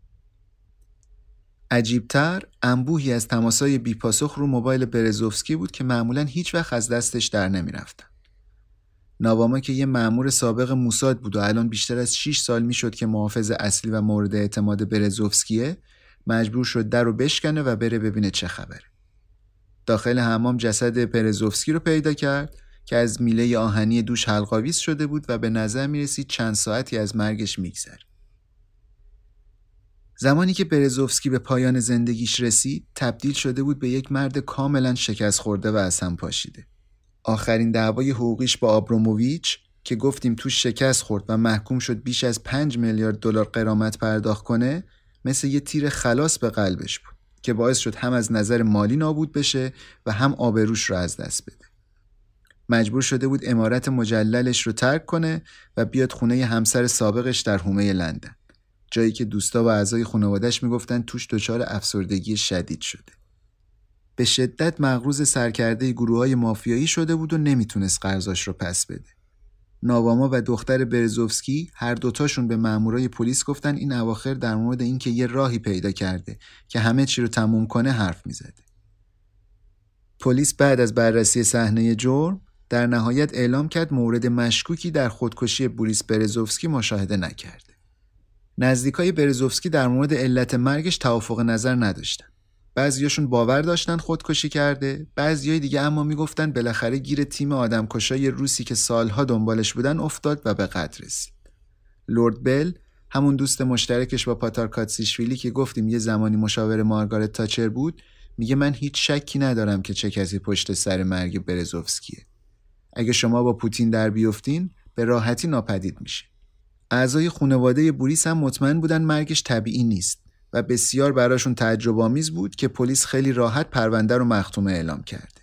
عجیبتر انبوهی از تماسای بیپاسخ رو موبایل برزوفسکی بود که معمولاً هیچ وقت از دستش در نمی رفتن. ناواما که یه مأمور سابق موساد بود و الان بیشتر از 6 سال میشد که محافظ اصلی و مورد اعتماد برزوفسکیه، مجبور شد در رو بشکنه و بره ببینه چه خبره. داخل حمام جسد برزوفسکی رو پیدا کرد که از میله آهنی دوش حلق‌آویز شده بود و به نظر میرسید چند ساعتی از مرگش میگذره. زمانی که برزوفسکی به پایان زندگیش رسید، تبدیل شده بود به یک مرد کاملا شکست خورده و از هم پاشیده. آخرین دعوای حقوقیش با آبراموویچ که گفتیم توش شکست خورد و محکوم شد بیش از 5 میلیارد دلار غرامت پرداخت کنه، مثل یه تیر خلاص به قلبش بود که باعث شد هم از نظر مالی نابود بشه و هم آبروش رو از دست بده. مجبور شده بود عمارت مجللش رو ترک کنه و بیاد خونه همسر سابقش در حومه لندن، جایی که دوستا و اعضای خانواده‌اش میگفتن توش دچار افسردگی شدید شده. به شدت مغروض سرکرده گروه‌های مافیایی شده بود و نمیتونست قرضاش رو پس بده. ناواما و دختر برزوفسکی هر دوتاشون به مامورای پلیس گفتن این اواخر در مورد اینکه یه راهی پیدا کرده که همه چی رو تموم کنه حرف میزده. پلیس بعد از بررسی صحنه جرم در نهایت اعلام کرد مورد مشکوکی در خودکشی بوریس برزوفسکی مشاهده نکرده. نزدیکای برزوفسکی در مورد علت مرگش توافق نظر نداشتن. بعضیاشون باور داشتن خودکشی کرده، بعضیای دیگه اما میگفتن بالاخره گیر تیم آدمکشای روسی که سالها دنبالش بودن افتاد و به قتل رسید. لورد بل، همون دوست مشترکش با پاتارکاتسیشویلی که گفتیم یه زمانی مشاور مارگارت تاچر بود، میگه من هیچ شکی ندارم که چه کسی پشت سر مرگ برزوفسکیه. اگه شما با پوتین در بیفتین به راحتی ناپدید میشه. اعضای خانواده بوریس هم مطمئن بودن مرگش طبیعی نیست و بسیار براشون تعجب‌آمیز بود که پلیس خیلی راحت پرونده رو مختومه اعلام کرده.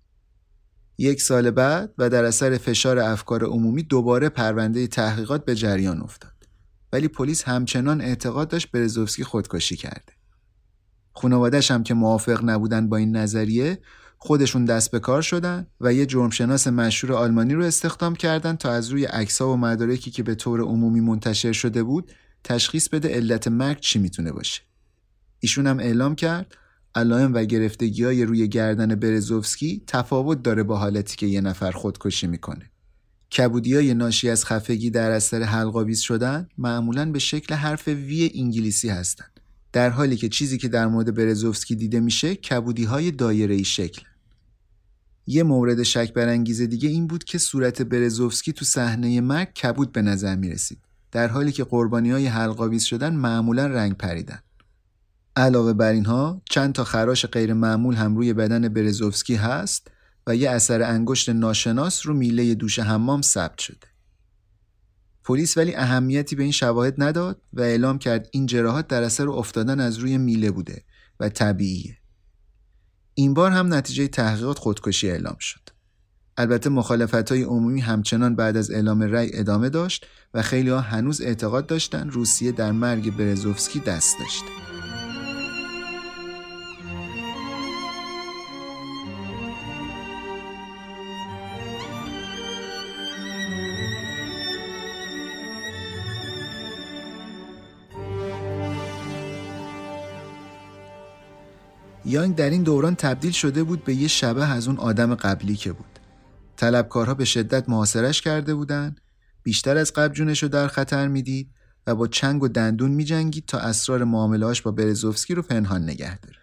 1 سال بعد و در اثر فشار افکار عمومی دوباره پرونده تحقیقات به جریان افتاد. ولی پلیس همچنان اعتقاد داشت برزوفسکی خودکشی کرده. خانواده‌اش هم که موافق نبودن با این نظریه، خودشون دست به کار شدن و یه جرمشناس مشهور آلمانی رو استخدام کردن تا از روی عکس‌ها و مدارکی که به طور عمومی منتشر شده بود تشخیص بده علت مرگ چی میتونه باشه. ایشون هم اعلام کرد علائم و گرفتگی‌های روی گردن برزوفسکی تفاوت داره با حالتی که یه نفر خودکشی میکنه. کبودی‌های ناشی از خفگی در اثر حلق‌آویز شدن معمولاً به شکل حرف وی انگلیسی هستن، در حالی که چیزی که در مورد برزوفسکی دیده میشه کبودی‌های دایره‌ای شکل. یه مورد شک برانگیز دیگه این بود که صورت برزوفسکی تو صحنه مرگ کبود به نظر میرسید، در حالی که قربانی‌های حلق‌آویز شدن معمولاً رنگ پریدن. علاوه بر اینها چند تا خراش غیر معمول هم روی بدن برزوفسکی هست و یه اثر انگشت ناشناس رو میله دوش حمام ثبت شده. پلیس ولی اهمیتی به این شواهد نداد و اعلام کرد این جراحات در اثر افتادن از روی میله بوده و طبیعیه. این بار هم نتیجه تحقیقات خودکشی اعلام شد. البته مخالفت‌های عمومی همچنان بعد از اعلام رأی ادامه داشت و خیلی‌ها هنوز اعتقاد داشتن روسیه در مرگ برزوفسکی دست داشته. یانگ در این دوران تبدیل شده بود به یه شبح از اون آدم قبلی که بود. طلبکارها به شدت محاصرش کرده بودن، بیشتر از قبل جونش رو در خطر میدید و با چنگ و دندون میجنگید تا اسرار معامله‌اش با برزوفسکی رو پنهان نگه داره.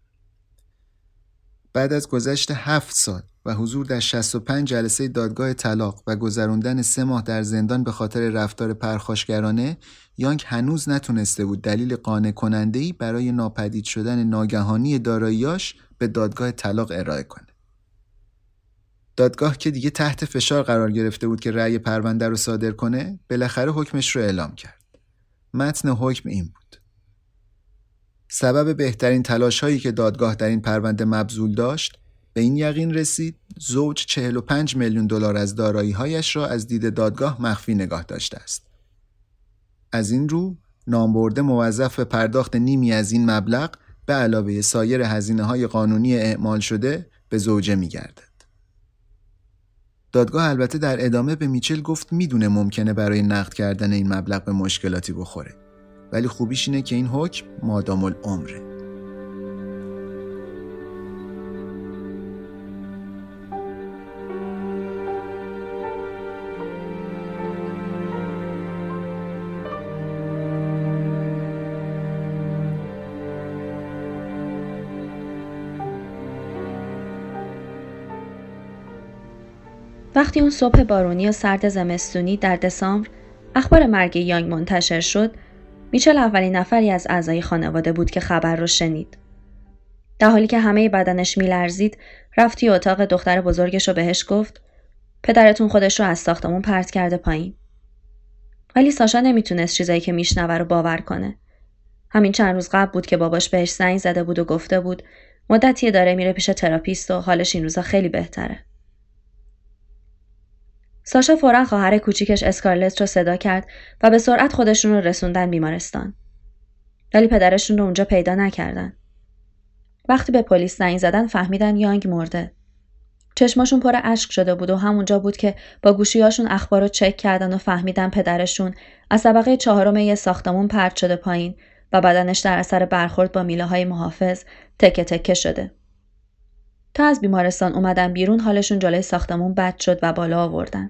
بعد از گذشت 7 سال و حضور در 65 جلسه دادگاه طلاق و گذراندن 3 ماه در زندان به خاطر رفتار پرخاشگرانه، یانگ هنوز نتونسته بود دلیل قانع کننده‌ای برای ناپدید شدن ناگهانی داراییاش به دادگاه طلاق ارائه کنه. دادگاه که دیگه تحت فشار قرار گرفته بود که رأی پرونده رو صادر کنه، بالاخره حکمش رو اعلام کرد. متن حکم این بود: سبب بهترین تلاش‌هایی که دادگاه در این پرونده مبذول داشت، به این یقین رسید زوج 45 میلیون دلار از دارایی‌هایش را از دید دادگاه مخفی نگاه داشته است. از این رو نامبرده موظف به پرداخت نیمی از این مبلغ به علاوه سایر هزینه‌های قانونی اعمال شده به زوجه می‌گردد. دادگاه البته در ادامه به میچل گفت میدونه ممکنه برای نقد کردن این مبلغ به مشکلاتی بخوره، ولی خوبیش اینه که این حکم مادام العمره. وقتی اون صبح بارونی و سرد زمستونی در دسامبر اخبار مرگ یانگ منتشر شد، میچل اولین نفری از اعضای خانواده بود که خبر رو شنید. در حالی که همه بدنش میلرزید، رفت توی اتاق دختر بزرگش و بهش گفت پدرتون خودش رو از ساختمون پرت کرده پایین. ولی ساشا نمیتونست چیزایی که میشنوه رو باور کنه. همین چند روز قبل بود که باباش بهش زنگ زده بود و گفته بود مدتیه داره میره پیش تراپیست و حالش این روزا خیلی بهتره. ساشا فوراً خواهر کوچیکش اسکارلت رو صدا کرد و به سرعت خودشون رو رسوندن بیمارستان. ولی پدرشون رو اونجا پیدا نکردن. وقتی به پلیس زنگ زدن فهمیدن یانگ مرده. چشماشون پر اشک شده بود و همونجا بود که با گوشیاشون اخبار رو چک کردن و فهمیدن پدرشون از طبقه 4 یه ساختمون پرت شده پایین و بدنش در اثر برخورد با میله‌های محافظ تکه تکه شده. تا از بیمارستان اومدن بیرون حالشون جلوی ساختمون بد شد و بالا آوردن.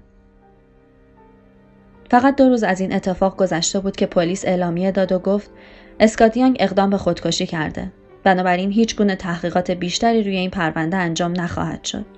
فقط 2 روز از این اتفاق گذشته بود که پلیس اعلامیه داد و گفت اسکات یانگ اقدام به خودکشی کرده. بنابراین هیچ گونه تحقیقات بیشتری روی این پرونده انجام نخواهد شد.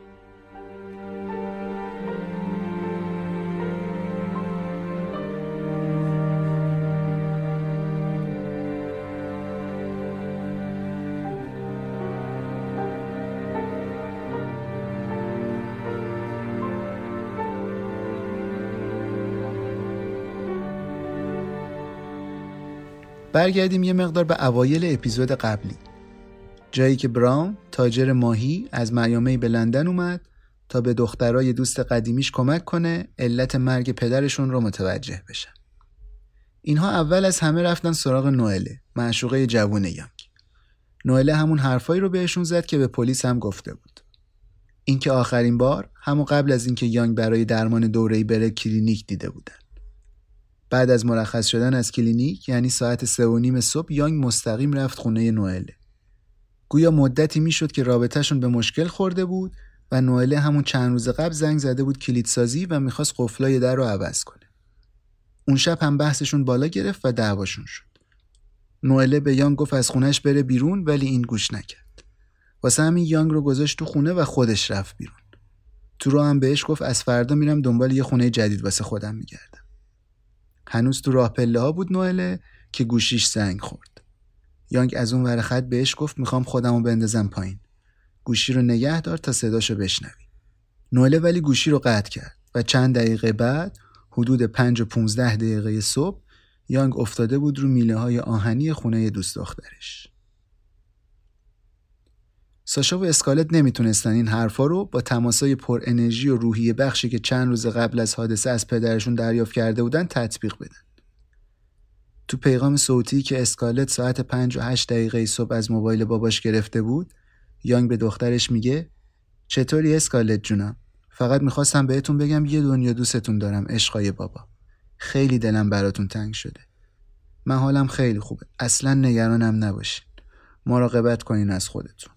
برگردیم یه مقدار به اوایل اپیزود قبلی، جایی که براون تاجر ماهی از میامی به لندن اومد تا به دخترای دوست قدیمیش کمک کنه علت مرگ پدرشون رو متوجه بشن. اینها اول از همه رفتن سراغ نوئله، معشوقه جوون یانگ. نوئله همون حرفایی رو بهشون زد که به پلیس هم گفته بود. اینکه آخرین بار همون قبل از اینکه یانگ برای درمان دوره‌ای بره کلینیک دیده بودن. بعد از مرخص شدن از کلینیک یعنی ساعت 3:30 صبح یانگ مستقیم رفت خونه نوئله. گویا مدتی میشد که رابطهشون به مشکل خورده بود و نوئله همون چند روز قبل زنگ زده بود کلیدسازی و میخواست قفلای در رو عوض کنه. اون شب هم بحثشون بالا گرفت و دعواشون شد. نوئله به یانگ گفت از خونش بره بیرون ولی این گوش نکرد. واسه همین یانگ رو گذاشت تو خونه و خودش رفت بیرون. تو راه هم بهش گفت از فردا میرم دنبال یه خونه جدید واسه خودم میگردم. هنوز تو راه پله ها بود نوئله که گوشیش زنگ خورد. یانگ از اون ور خط بهش گفت میخوام خودمو بندازم پایین. گوشی رو نگه دار تا صداشو بشنوی. نوئله ولی گوشی رو قطع کرد و چند دقیقه بعد حدود 5:15 صبح یانگ افتاده بود رو میله های آهنی خونه دوست دخترش. ساشا و اسکالت نمیتونستن این حرفا رو با تماسای پر انرژی و روحیه بخشی که چند روز قبل از حادثه از پدرشون دریافت کرده بودن تطبیق بدن. تو پیغام صوتی که اسکالت ساعت 5:08 صبح از موبایل باباش گرفته بود، یانگ به دخترش میگه چطوری اسکالت جونم؟ فقط میخواستم بهتون بگم یه دنیا دوستتون دارم عشقای بابا. خیلی دلم براتون تنگ شده. من حالم خیلی خوبه. اصلا نگرانم نباشین. مراقبت کنین از خودتون.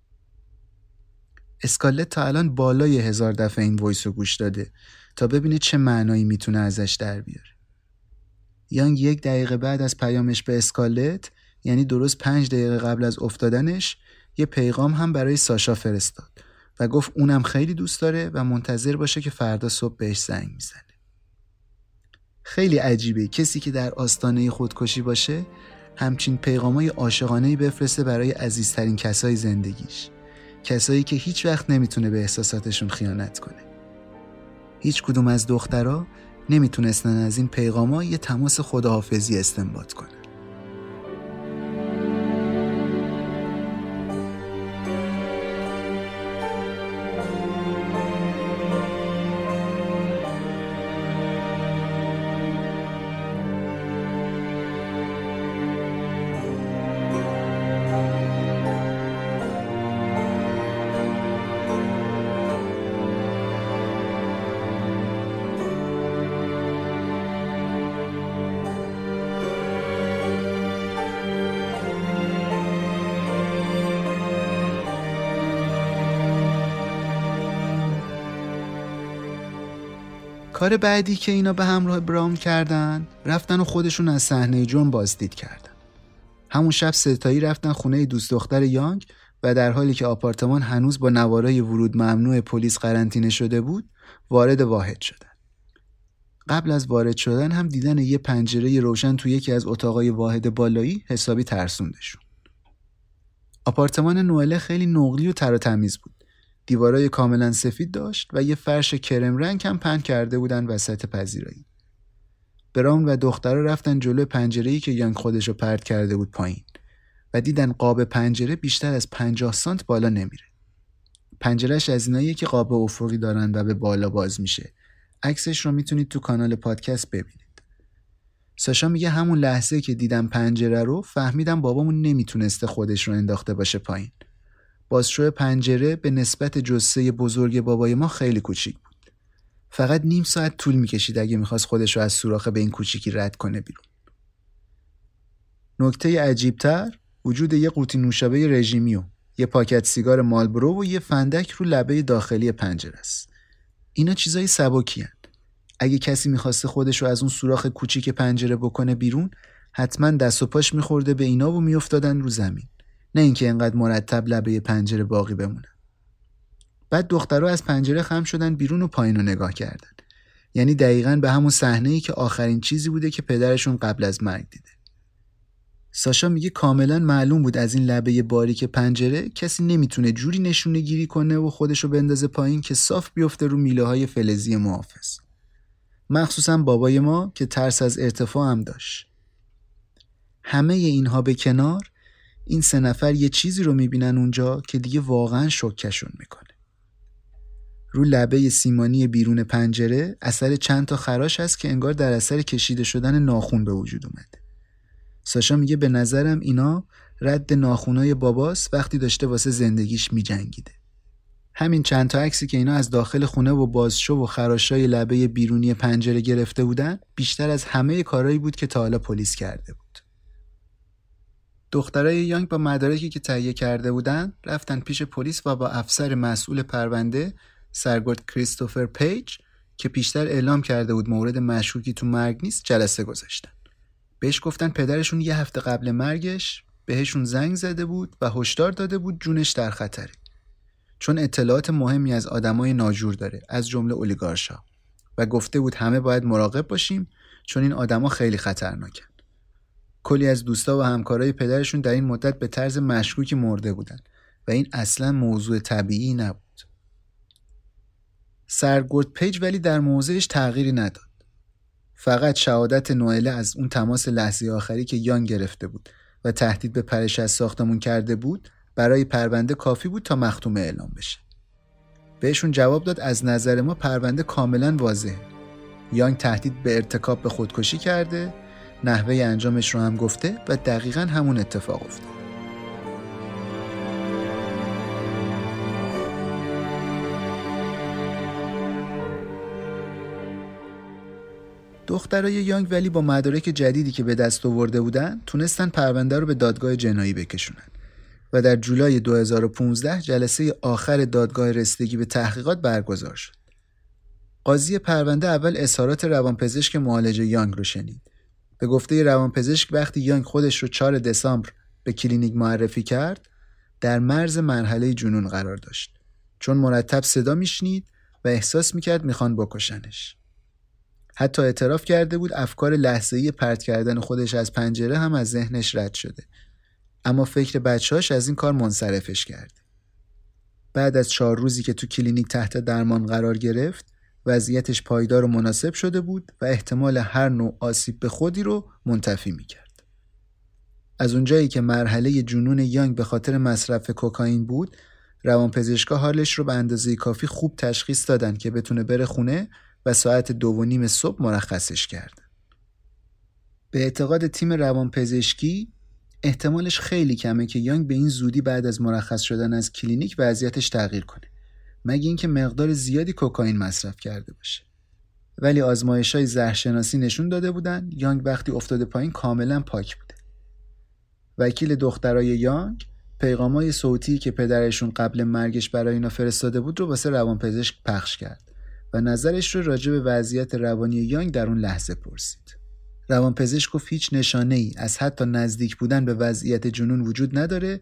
اسکالت تا الان بالای 1000 دفعه این وایس رو گوش داده تا ببینه چه معنایی میتونه ازش در بیاره. یانگ 1 دقیقه بعد از پیامش به اسکالت، یعنی درست 5 دقیقه قبل از افتادنش، یه پیغام هم برای ساشا فرستاد و گفت اونم خیلی دوست داره و منتظر باشه که فردا صبح بهش زنگ میزنه. خیلی عجیبه کسی که در آستانه خودکشی باشه همچین پیغامای عاشقانه‌ای بفرسته برای عزیزترین کسای زندگیش. کسایی که هیچ وقت نمیتونه به احساساتشون خیانت کنه. هیچ کدوم از دخترها نمیتونستن از این پیغاما یه تماس خداحافظی استنباط کنن. کار بعدی که اینا به همراه براون کردن، رفتن و خودشون از صحنه جرم بازدید کردن. همون شب ستایی رفتن خونه دوست دختر یانگ و در حالی که آپارتمان هنوز با نوارای ورود ممنوع پلیس قرنطینه شده بود، وارد واحد شدن. قبل از وارد شدن هم دیدن یه پنجره روشن تو یکی از اتاقای واحد بالایی حسابی ترسوندشون. آپارتمان نوئله خیلی نقلی و تر و تمیز بود. دیوارای کاملا سفید داشت و یه فرش کرم رنگ هم پهن کرده بودن وسط پذیرایی. براون و دخترها رفتن جلوی پنجره‌ای که یانگ خودشو پرت کرده بود پایین و دیدن قاب پنجره بیشتر از 50 سانت بالا نمیره. پنجرهش از ایناییه که قاب افقی دارن و به بالا باز میشه. عکسش رو میتونید تو کانال پادکست ببینید. ساشا میگه همون لحظه که دیدم پنجره رو فهمیدم بابامون نمیتونسته خودش رو انداخته باشه پایین. بازشو پنجره به نسبت جثه بزرگ بابای ما خیلی کوچیک بود. فقط نیم ساعت طول میکشید اگه میخواست خودش رو از سوراخ به این کوچیکی رد کنه بیرون. نکته عجیبتر وجود یه قوطی نوشابه رژیمی و یه پاکت سیگار مالبرو و یه فندک رو لبه داخلی پنجره است. اینا چیزای سبکی هن. اگه کسی میخواسته خودش رو از اون سوراخ کوچیک پنجره بکنه بیرون، حتما دست و پاش میخورده به اینا و میافتادن رو زمین. نه اینکه انقدر مرتب لبه پنجره باقی بمونن. بعد دخترها از پنجره خم شدن بیرون و پایین رو نگاه کردن. یعنی دقیقاً به همون صحنه‌ای که آخرین چیزی بوده که پدرشون قبل از مرگ دیده. ساشا میگه کاملا معلوم بود از این لبه باریک پنجره کسی نمیتونه جوری نشونه گیری کنه و خودشو بندازه پایین که صاف بیفته رو میله‌های فلزی محافظ. مخصوصا بابای ما که ترس از ارتفاع هم داشت. همه اینها به کنار، این 3 نفر یه چیزی رو میبینن اونجا که دیگه واقعا شوکشون میکنه. رو لبه سیمانی بیرون پنجره اثر چند تا خراش هست که انگار در اثر کشیده شدن ناخن به وجود اومده. ساشا میگه به نظرم اینا رد ناخونای باباست وقتی داشته واسه زندگیش میجنگیده. همین چند تا عکسی که اینا از داخل خونه و بازشو و خراشای لبه بیرونی پنجره گرفته بودن بیشتر از همه کارهایی بود که تا حالا پلیس کرده بود. دخترای یانگ با مدارکی که تهیه کرده بودن رفتن پیش پلیس و با افسر مسئول پرونده سرگرد کریستوفر پیج که پیشتر اعلام کرده بود مورد مشکوکی تو مرگ نیست جلسه گذاشتن. بهش گفتن پدرشون 1 هفته قبل مرگش بهشون زنگ زده بود و هشدار داده بود جونش در خطره. چون اطلاعات مهمی از آدمای ناجور داره از جمله اولیگارشا و گفته بود همه باید مراقب باشیم چون این آدما خیلی خطرناکن. کلی از دوستا و همکارای پدرشون در این مدت به طرز مشکوکی مرده بودن و این اصلا موضوع طبیعی نبود. سرگرد پیج ولی در موضعش تغییری نداد. فقط شهادت نوئله از اون تماس لحظه آخری که یانگ گرفته بود و تهدید به پرش از ساختمون کرده بود برای پرونده کافی بود تا مختومه اعلام بشه. بهشون جواب داد از نظر ما پرونده کاملا واضحه. یانگ تهدید به ارتکاب به خودکشی کرده، نحوه انجامش رو هم گفته و دقیقاً همون اتفاق افتاد. دخترای یانگ ولی با مدارک جدیدی که به دست آورده بودن تونستن پرونده رو به دادگاه جنایی بکشونن و در جولای 2015 جلسه آخر دادگاه رسیدگی به تحقیقات برگزار شد. قاضی پرونده اول اظهارات روانپزشک معالج یانگ رو شنید. به گفته روانپزشک وقتی یانگ خودش رو 4 دسامبر به کلینیک معرفی کرد در مرز مرحله جنون قرار داشت چون مرتب صدا میشنید و احساس میکرد میخوان بکشنش. حتی اعتراف کرده بود افکار لحظه‌ای پرت کردن خودش از پنجره هم از ذهنش رد شده. اما فکر بچه‌هاش از این کار منصرفش کرد. بعد از 4 روزی که تو کلینیک تحت درمان قرار گرفت، وضعیتش پایدار و مناسب شده بود و احتمال هر نوع آسیب به خودی رو منتفی می‌کرد. از اونجایی که مرحله جنون یانگ به خاطر مصرف کوکائین بود، روانپزشکا حالش رو به اندازه کافی خوب تشخیص دادن که بتونه بره خونه و ساعت 2:30 صبح مرخصش کردن. به اعتقاد تیم روانپزشکی احتمالش خیلی کمه که یانگ به این زودی بعد از مرخص شدن از کلینیک وضعیتش تغییر کنه، مگه اینکه مقدار زیادی کوکائین مصرف کرده باشه. ولی آزمایش‌های زهرشناسی نشون داده بودن یانگ وقتی افتاده پایین کاملا پاک بوده. وکیل دخترای یانگ پیغامای صوتی که پدرشون قبل مرگش برای اینا فرستاده بود رو واسه روانپزشک پخش کرد و نظرش رو راجع به وضعیت روانی یانگ در اون لحظه پرسید. روانپزشک گفت هیچ نشانه‌ای از حتی نزدیک بودن به وضعیت جنون وجود نداره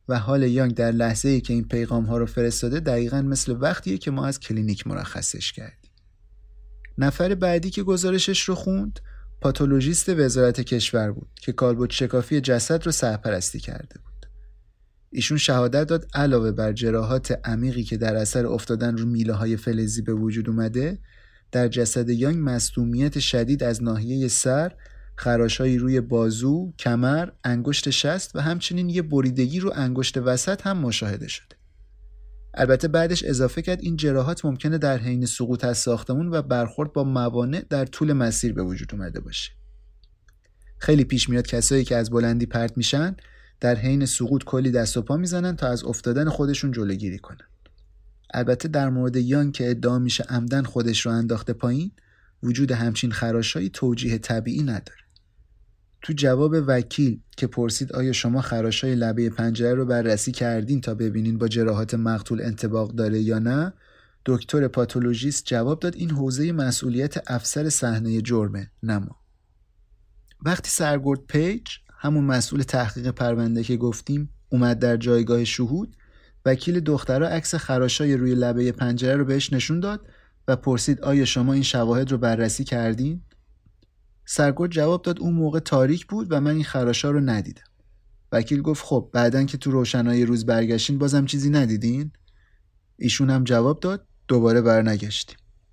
و حال یانگ در لحظه‌ای که این پیغام‌ها رو فرستاده دقیقاً مثل وقتیه که ما از کلینیک مرخصش کردیم. نفر بعدی که گزارشش رو خوند پاتولوژیست وزارت کشور بود که کالبد شکافی جسد رو سرپرستی کرده بود. ایشون شهادت داد علاوه بر جراحات عمیقی که در اثر افتادن رو میله‌های فلزی به وجود اومده، در جسد یانگ مصدومیت شدید از ناحیه سر، خراش‌هایی روی بازو، کمر، انگشت شست و همچنین یه بریدگی رو انگشت وسط هم مشاهده شده. البته بعدش اضافه کرد این جراحات ممکنه در حین سقوط از ساختمون و برخورد با موانع در طول مسیر به وجود اومده باشه. خیلی پیش میاد کسایی که از بلندی پرت میشن در حین سقوط کلی دست و پا میزنن تا از افتادن خودشون جلوگیری کنن. البته در مورد یانگ که ادعا میشه عمدن خودش رو انداخته پایین، وجود همچین خراشایی توجیه طبیعی نداره. تو جواب وکیل که پرسید آیا شما خراشای لبه پنجره رو بررسی کردین تا ببینین با جراحات مقتول انطباق داره یا نه، دکتر پاتولوژیست جواب داد این حوزه مسئولیت افسر صحنه جرمه، نه ما. وقتی سرگرد پیج، همون مسئول تحقیق پرونده که گفتیم، اومد در جایگاه شهود، وکیل دخترها عکس خراشای روی لبه پنجره رو بهش نشون داد و پرسید آیا شما این شواهد رو بررسی کردین؟ سرگرد جواب داد اون موقع تاریک بود و من این خراشا رو ندیدم. وکیل گفت خب بعدن که تو روشنایی روز برگشتین بازم چیزی ندیدین؟ ایشون هم جواب داد دوباره برنگشتیم.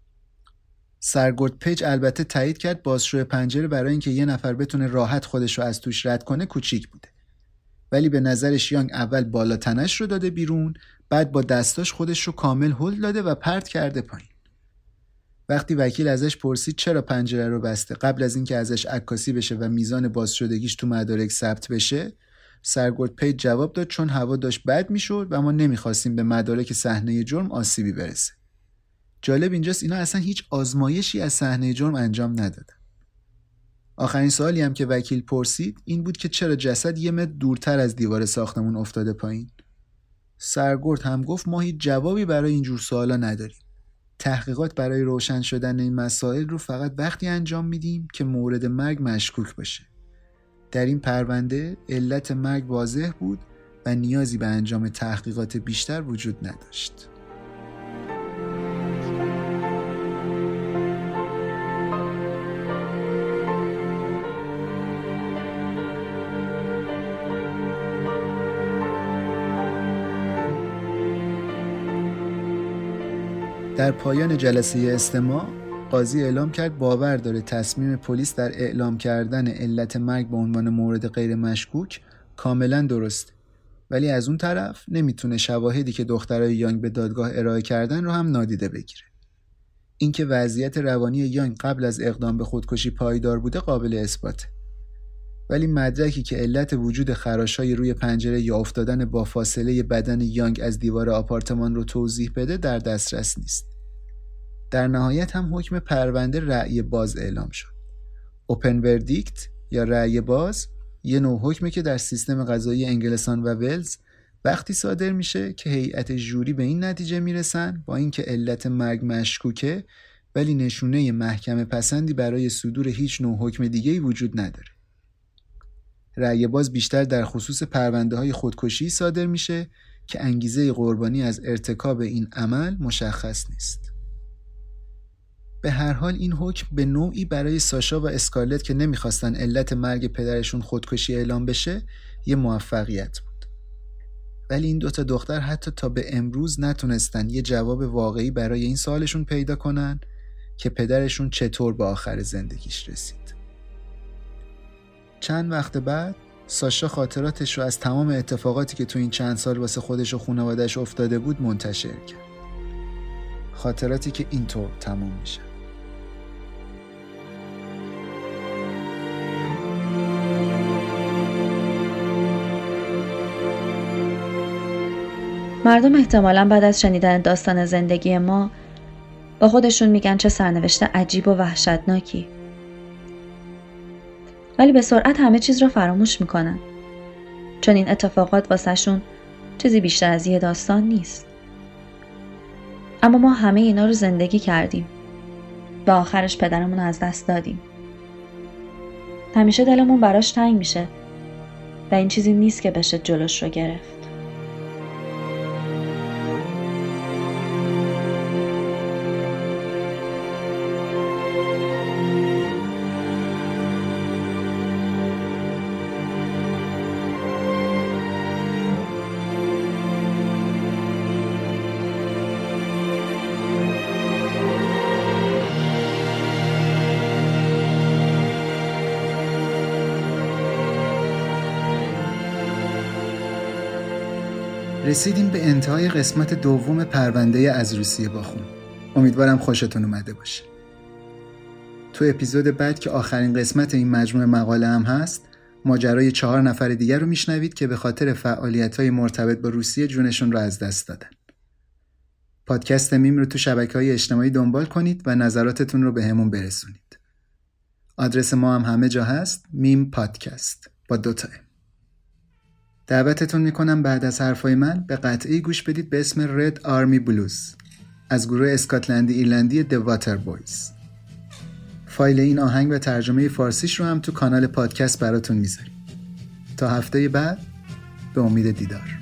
سرگرد پیج البته تایید کرد بازشوی پنجره برای اینکه یه نفر بتونه راحت خودش رو از توش رد کنه کوچیک بوده. ولی به نظرش یانگ اول بالا تنش رو داده بیرون، بعد با دستاش خودش رو کامل هل داده و پرت کرده پایین. وقتی وکیل ازش پرسید چرا پنجره رو بسته قبل از اینکه ازش عکاسی بشه و میزان بازشدگیش تو مدارک ثبت بشه، سرگرد پیج جواب داد چون هوا داشت بد میشد و ما نمیخواستیم به مدارک صحنه جرم آسیبی برسه. جالب اینجاست اینا اصلا هیچ آزمایشی از صحنه جرم انجام ندادن. آخرین سوالی هم که وکیل پرسید این بود که چرا جسد 1 متر دورتر از دیوار ساختمون افتاده پایین. سرگرد هم گفت ما هیچ جوابی برای اینجور سوالا نداریم. تحقیقات برای روشن شدن این مسائل رو فقط وقتی انجام میدیم که مورد مرگ مشکوک باشه. در این پرونده علت مرگ واضح بود و نیازی به انجام تحقیقات بیشتر وجود نداشت. در پایان جلسه استماع، قاضی اعلام کرد باور داره تصمیم پلیس در اعلام کردن علت مرگ به عنوان مورد غیر مشکوک کاملا درسته. ولی از اون طرف نمیتونه شواهدی که دخترای یانگ به دادگاه ارائه کردن رو هم نادیده بگیره. اینکه وضعیت روانی یانگ قبل از اقدام به خودکشی پایدار بوده قابل اثباته. ولی مدرکی که علت وجود خراش‌های روی پنجره یا افتادن با فاصله بدن یانگ از دیوار آپارتمان رو توضیح بده در دسترس نیست. در نهایت هم حکم پرونده رأی باز اعلام شد. اوپن وردیکت یا رأی باز یه نوع حکمه که در سیستم قضایی انگلستان و ولز وقتی صادر میشه که هیئت ژوری به این نتیجه میرسن با اینکه علت مرگ مشکوکه ولی نشونه محکمه پسندی برای صدور هیچ نوع حکم دیگه‌ای وجود نداره. رأی باز بیشتر در خصوص پرونده‌های خودکشی صادر میشه که انگیزه قربانی از ارتکاب این عمل مشخص نیست. به هر حال این حکم به نوعی برای ساشا و اسکارلت که نمیخواستن علت مرگ پدرشون خودکشی اعلام بشه یه موفقیت بود. ولی این دوتا دختر حتی تا به امروز نتونستن یه جواب واقعی برای این سوالشون پیدا کنن که پدرشون چطور به آخر زندگیش رسید. چند وقت بعد ساشا خاطراتش رو از تمام اتفاقاتی که تو این چند سال واسه خودش و خانواده‌اش افتاده بود منتشر کرد. خاطراتی که اینطور تموم میشه. مردم احتمالاً بعد از شنیدن داستان زندگی ما با خودشون میگن چه سرنوشت عجیب و وحشتناکی. ولی به سرعت همه چیز رو فراموش میکنن. چون این اتفاقات واسهشون چیزی بیشتر از یه داستان نیست. اما ما همه اینا رو زندگی کردیم و آخرش پدرمون رو از دست دادیم. همیشه دلمون براش تنگ میشه و این چیزی نیست که بشه جلوش رو گرفت. رسیدیم به انتهای قسمت دوم پرونده از روسیه باخون. امیدوارم خوشتون اومده باشه. تو اپیزود بعد که آخرین قسمت این مجموعه مقاله هم هست، ماجرای 4 نفر دیگر رو میشنوید که به خاطر فعالیت‌های مرتبط با روسیه جونشون رو از دست دادن. پادکست میم رو تو شبکه‌های اجتماعی دنبال کنید و نظراتتون رو بهمون برسونید. آدرس ما هم همه جا هست، میم پادکست با 2 تا. دعوتتون میکنم بعد از حرفای من به قطعه‌ای گوش بدید به اسم رد آرمی بلوز از گروه اسکاتلندی ایرلندی The Waterboys. فایل این آهنگ و ترجمه فارسیش رو هم تو کانال پادکست براتون میذاریم. تا هفته بعد، به امید دیدار.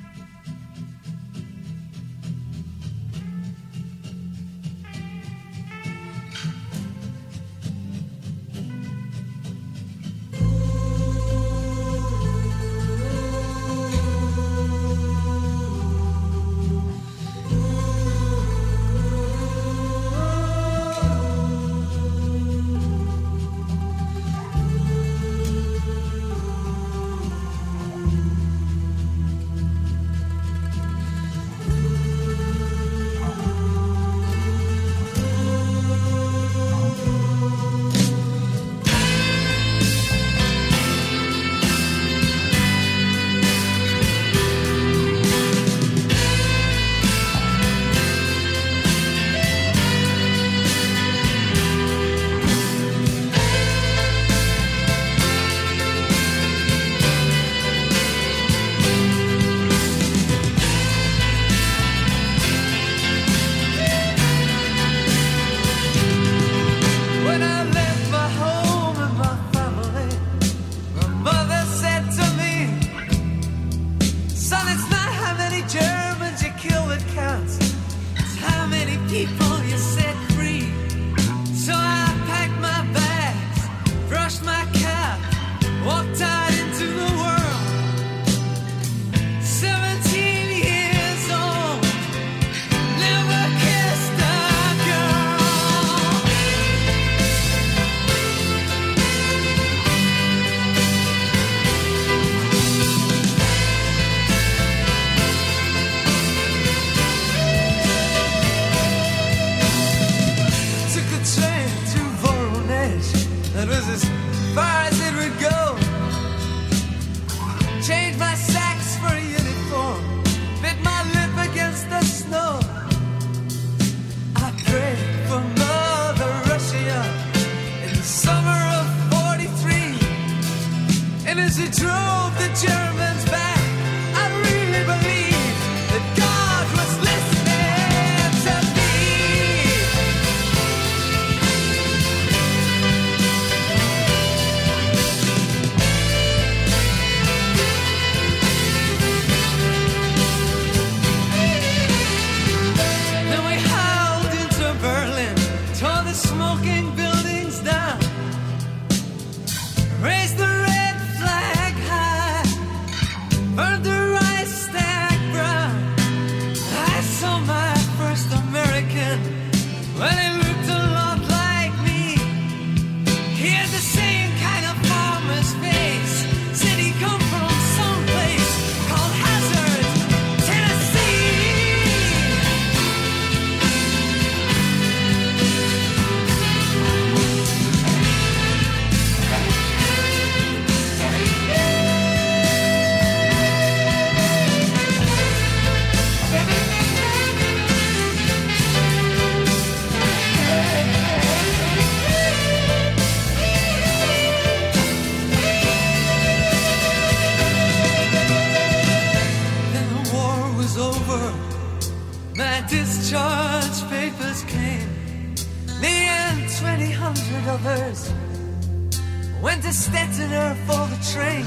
Went to Stettiner for the train.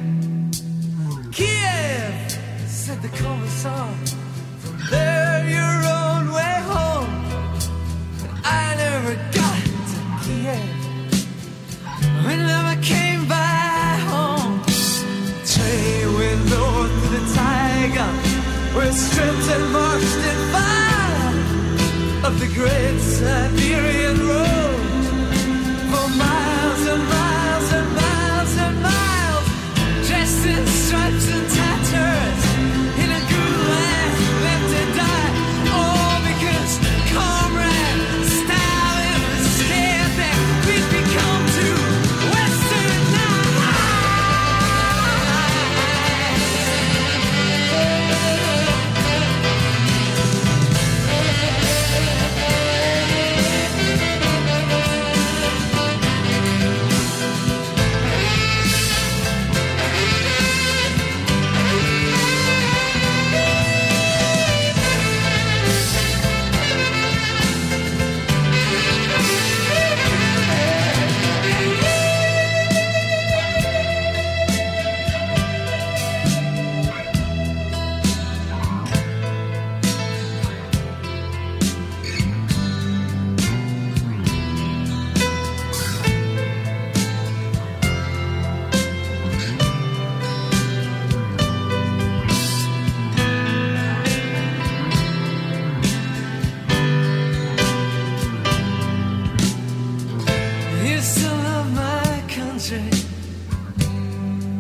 Kiev, said the commissar. From there your own way home. But I never got to Kiev. We never came back home. Train went north to the Taiga. We're stripped and marched in fire up the great Siberian road. For miles and miles and miles and miles, dressed in stripes and tatters, in a gulag.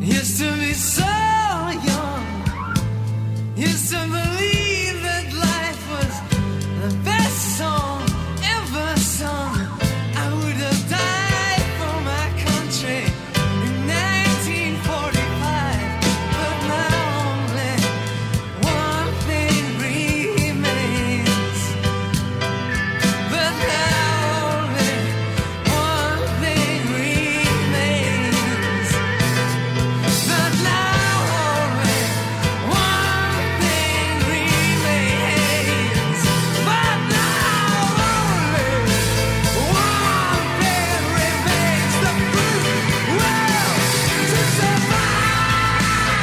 Used to be so young. Used to believe that life was the best song ever sung. I would have died for my country in 1945, but now only one thing remains. But now only one thing remains. But now only one thing remains. But now only one thing remains. The brute will to survive.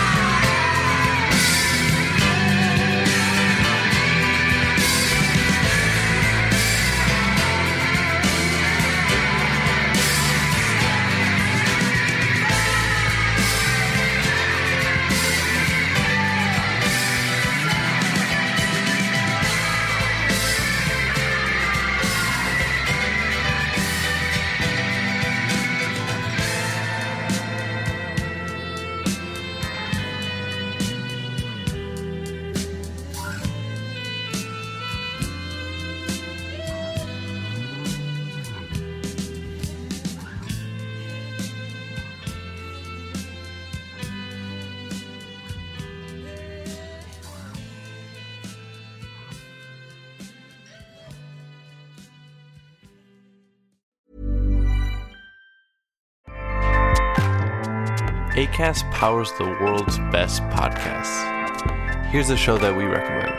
Acast powers the world's best podcasts. Here's a show that we recommend.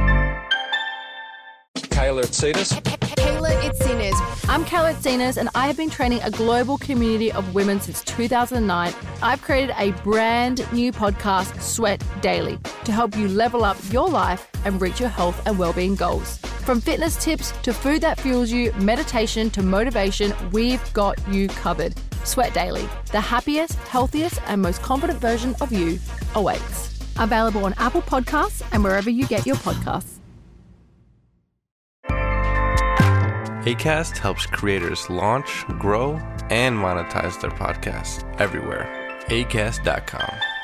Kayla Itsinas. Kayla Itsinas. I'm Kayla Itsinas, and I have been training a global community of women since 2009. I've created a brand new podcast, Sweat Daily, to help you level up your life and reach your health and well-being goals. From fitness tips to food that fuels you, meditation to motivation, we've got you covered. Sweat Daily, the happiest, healthiest, and most confident version of you awaits. Available on Apple Podcasts and wherever you get your podcasts. Acast helps creators launch, grow, and monetize their podcasts everywhere. Acast.com.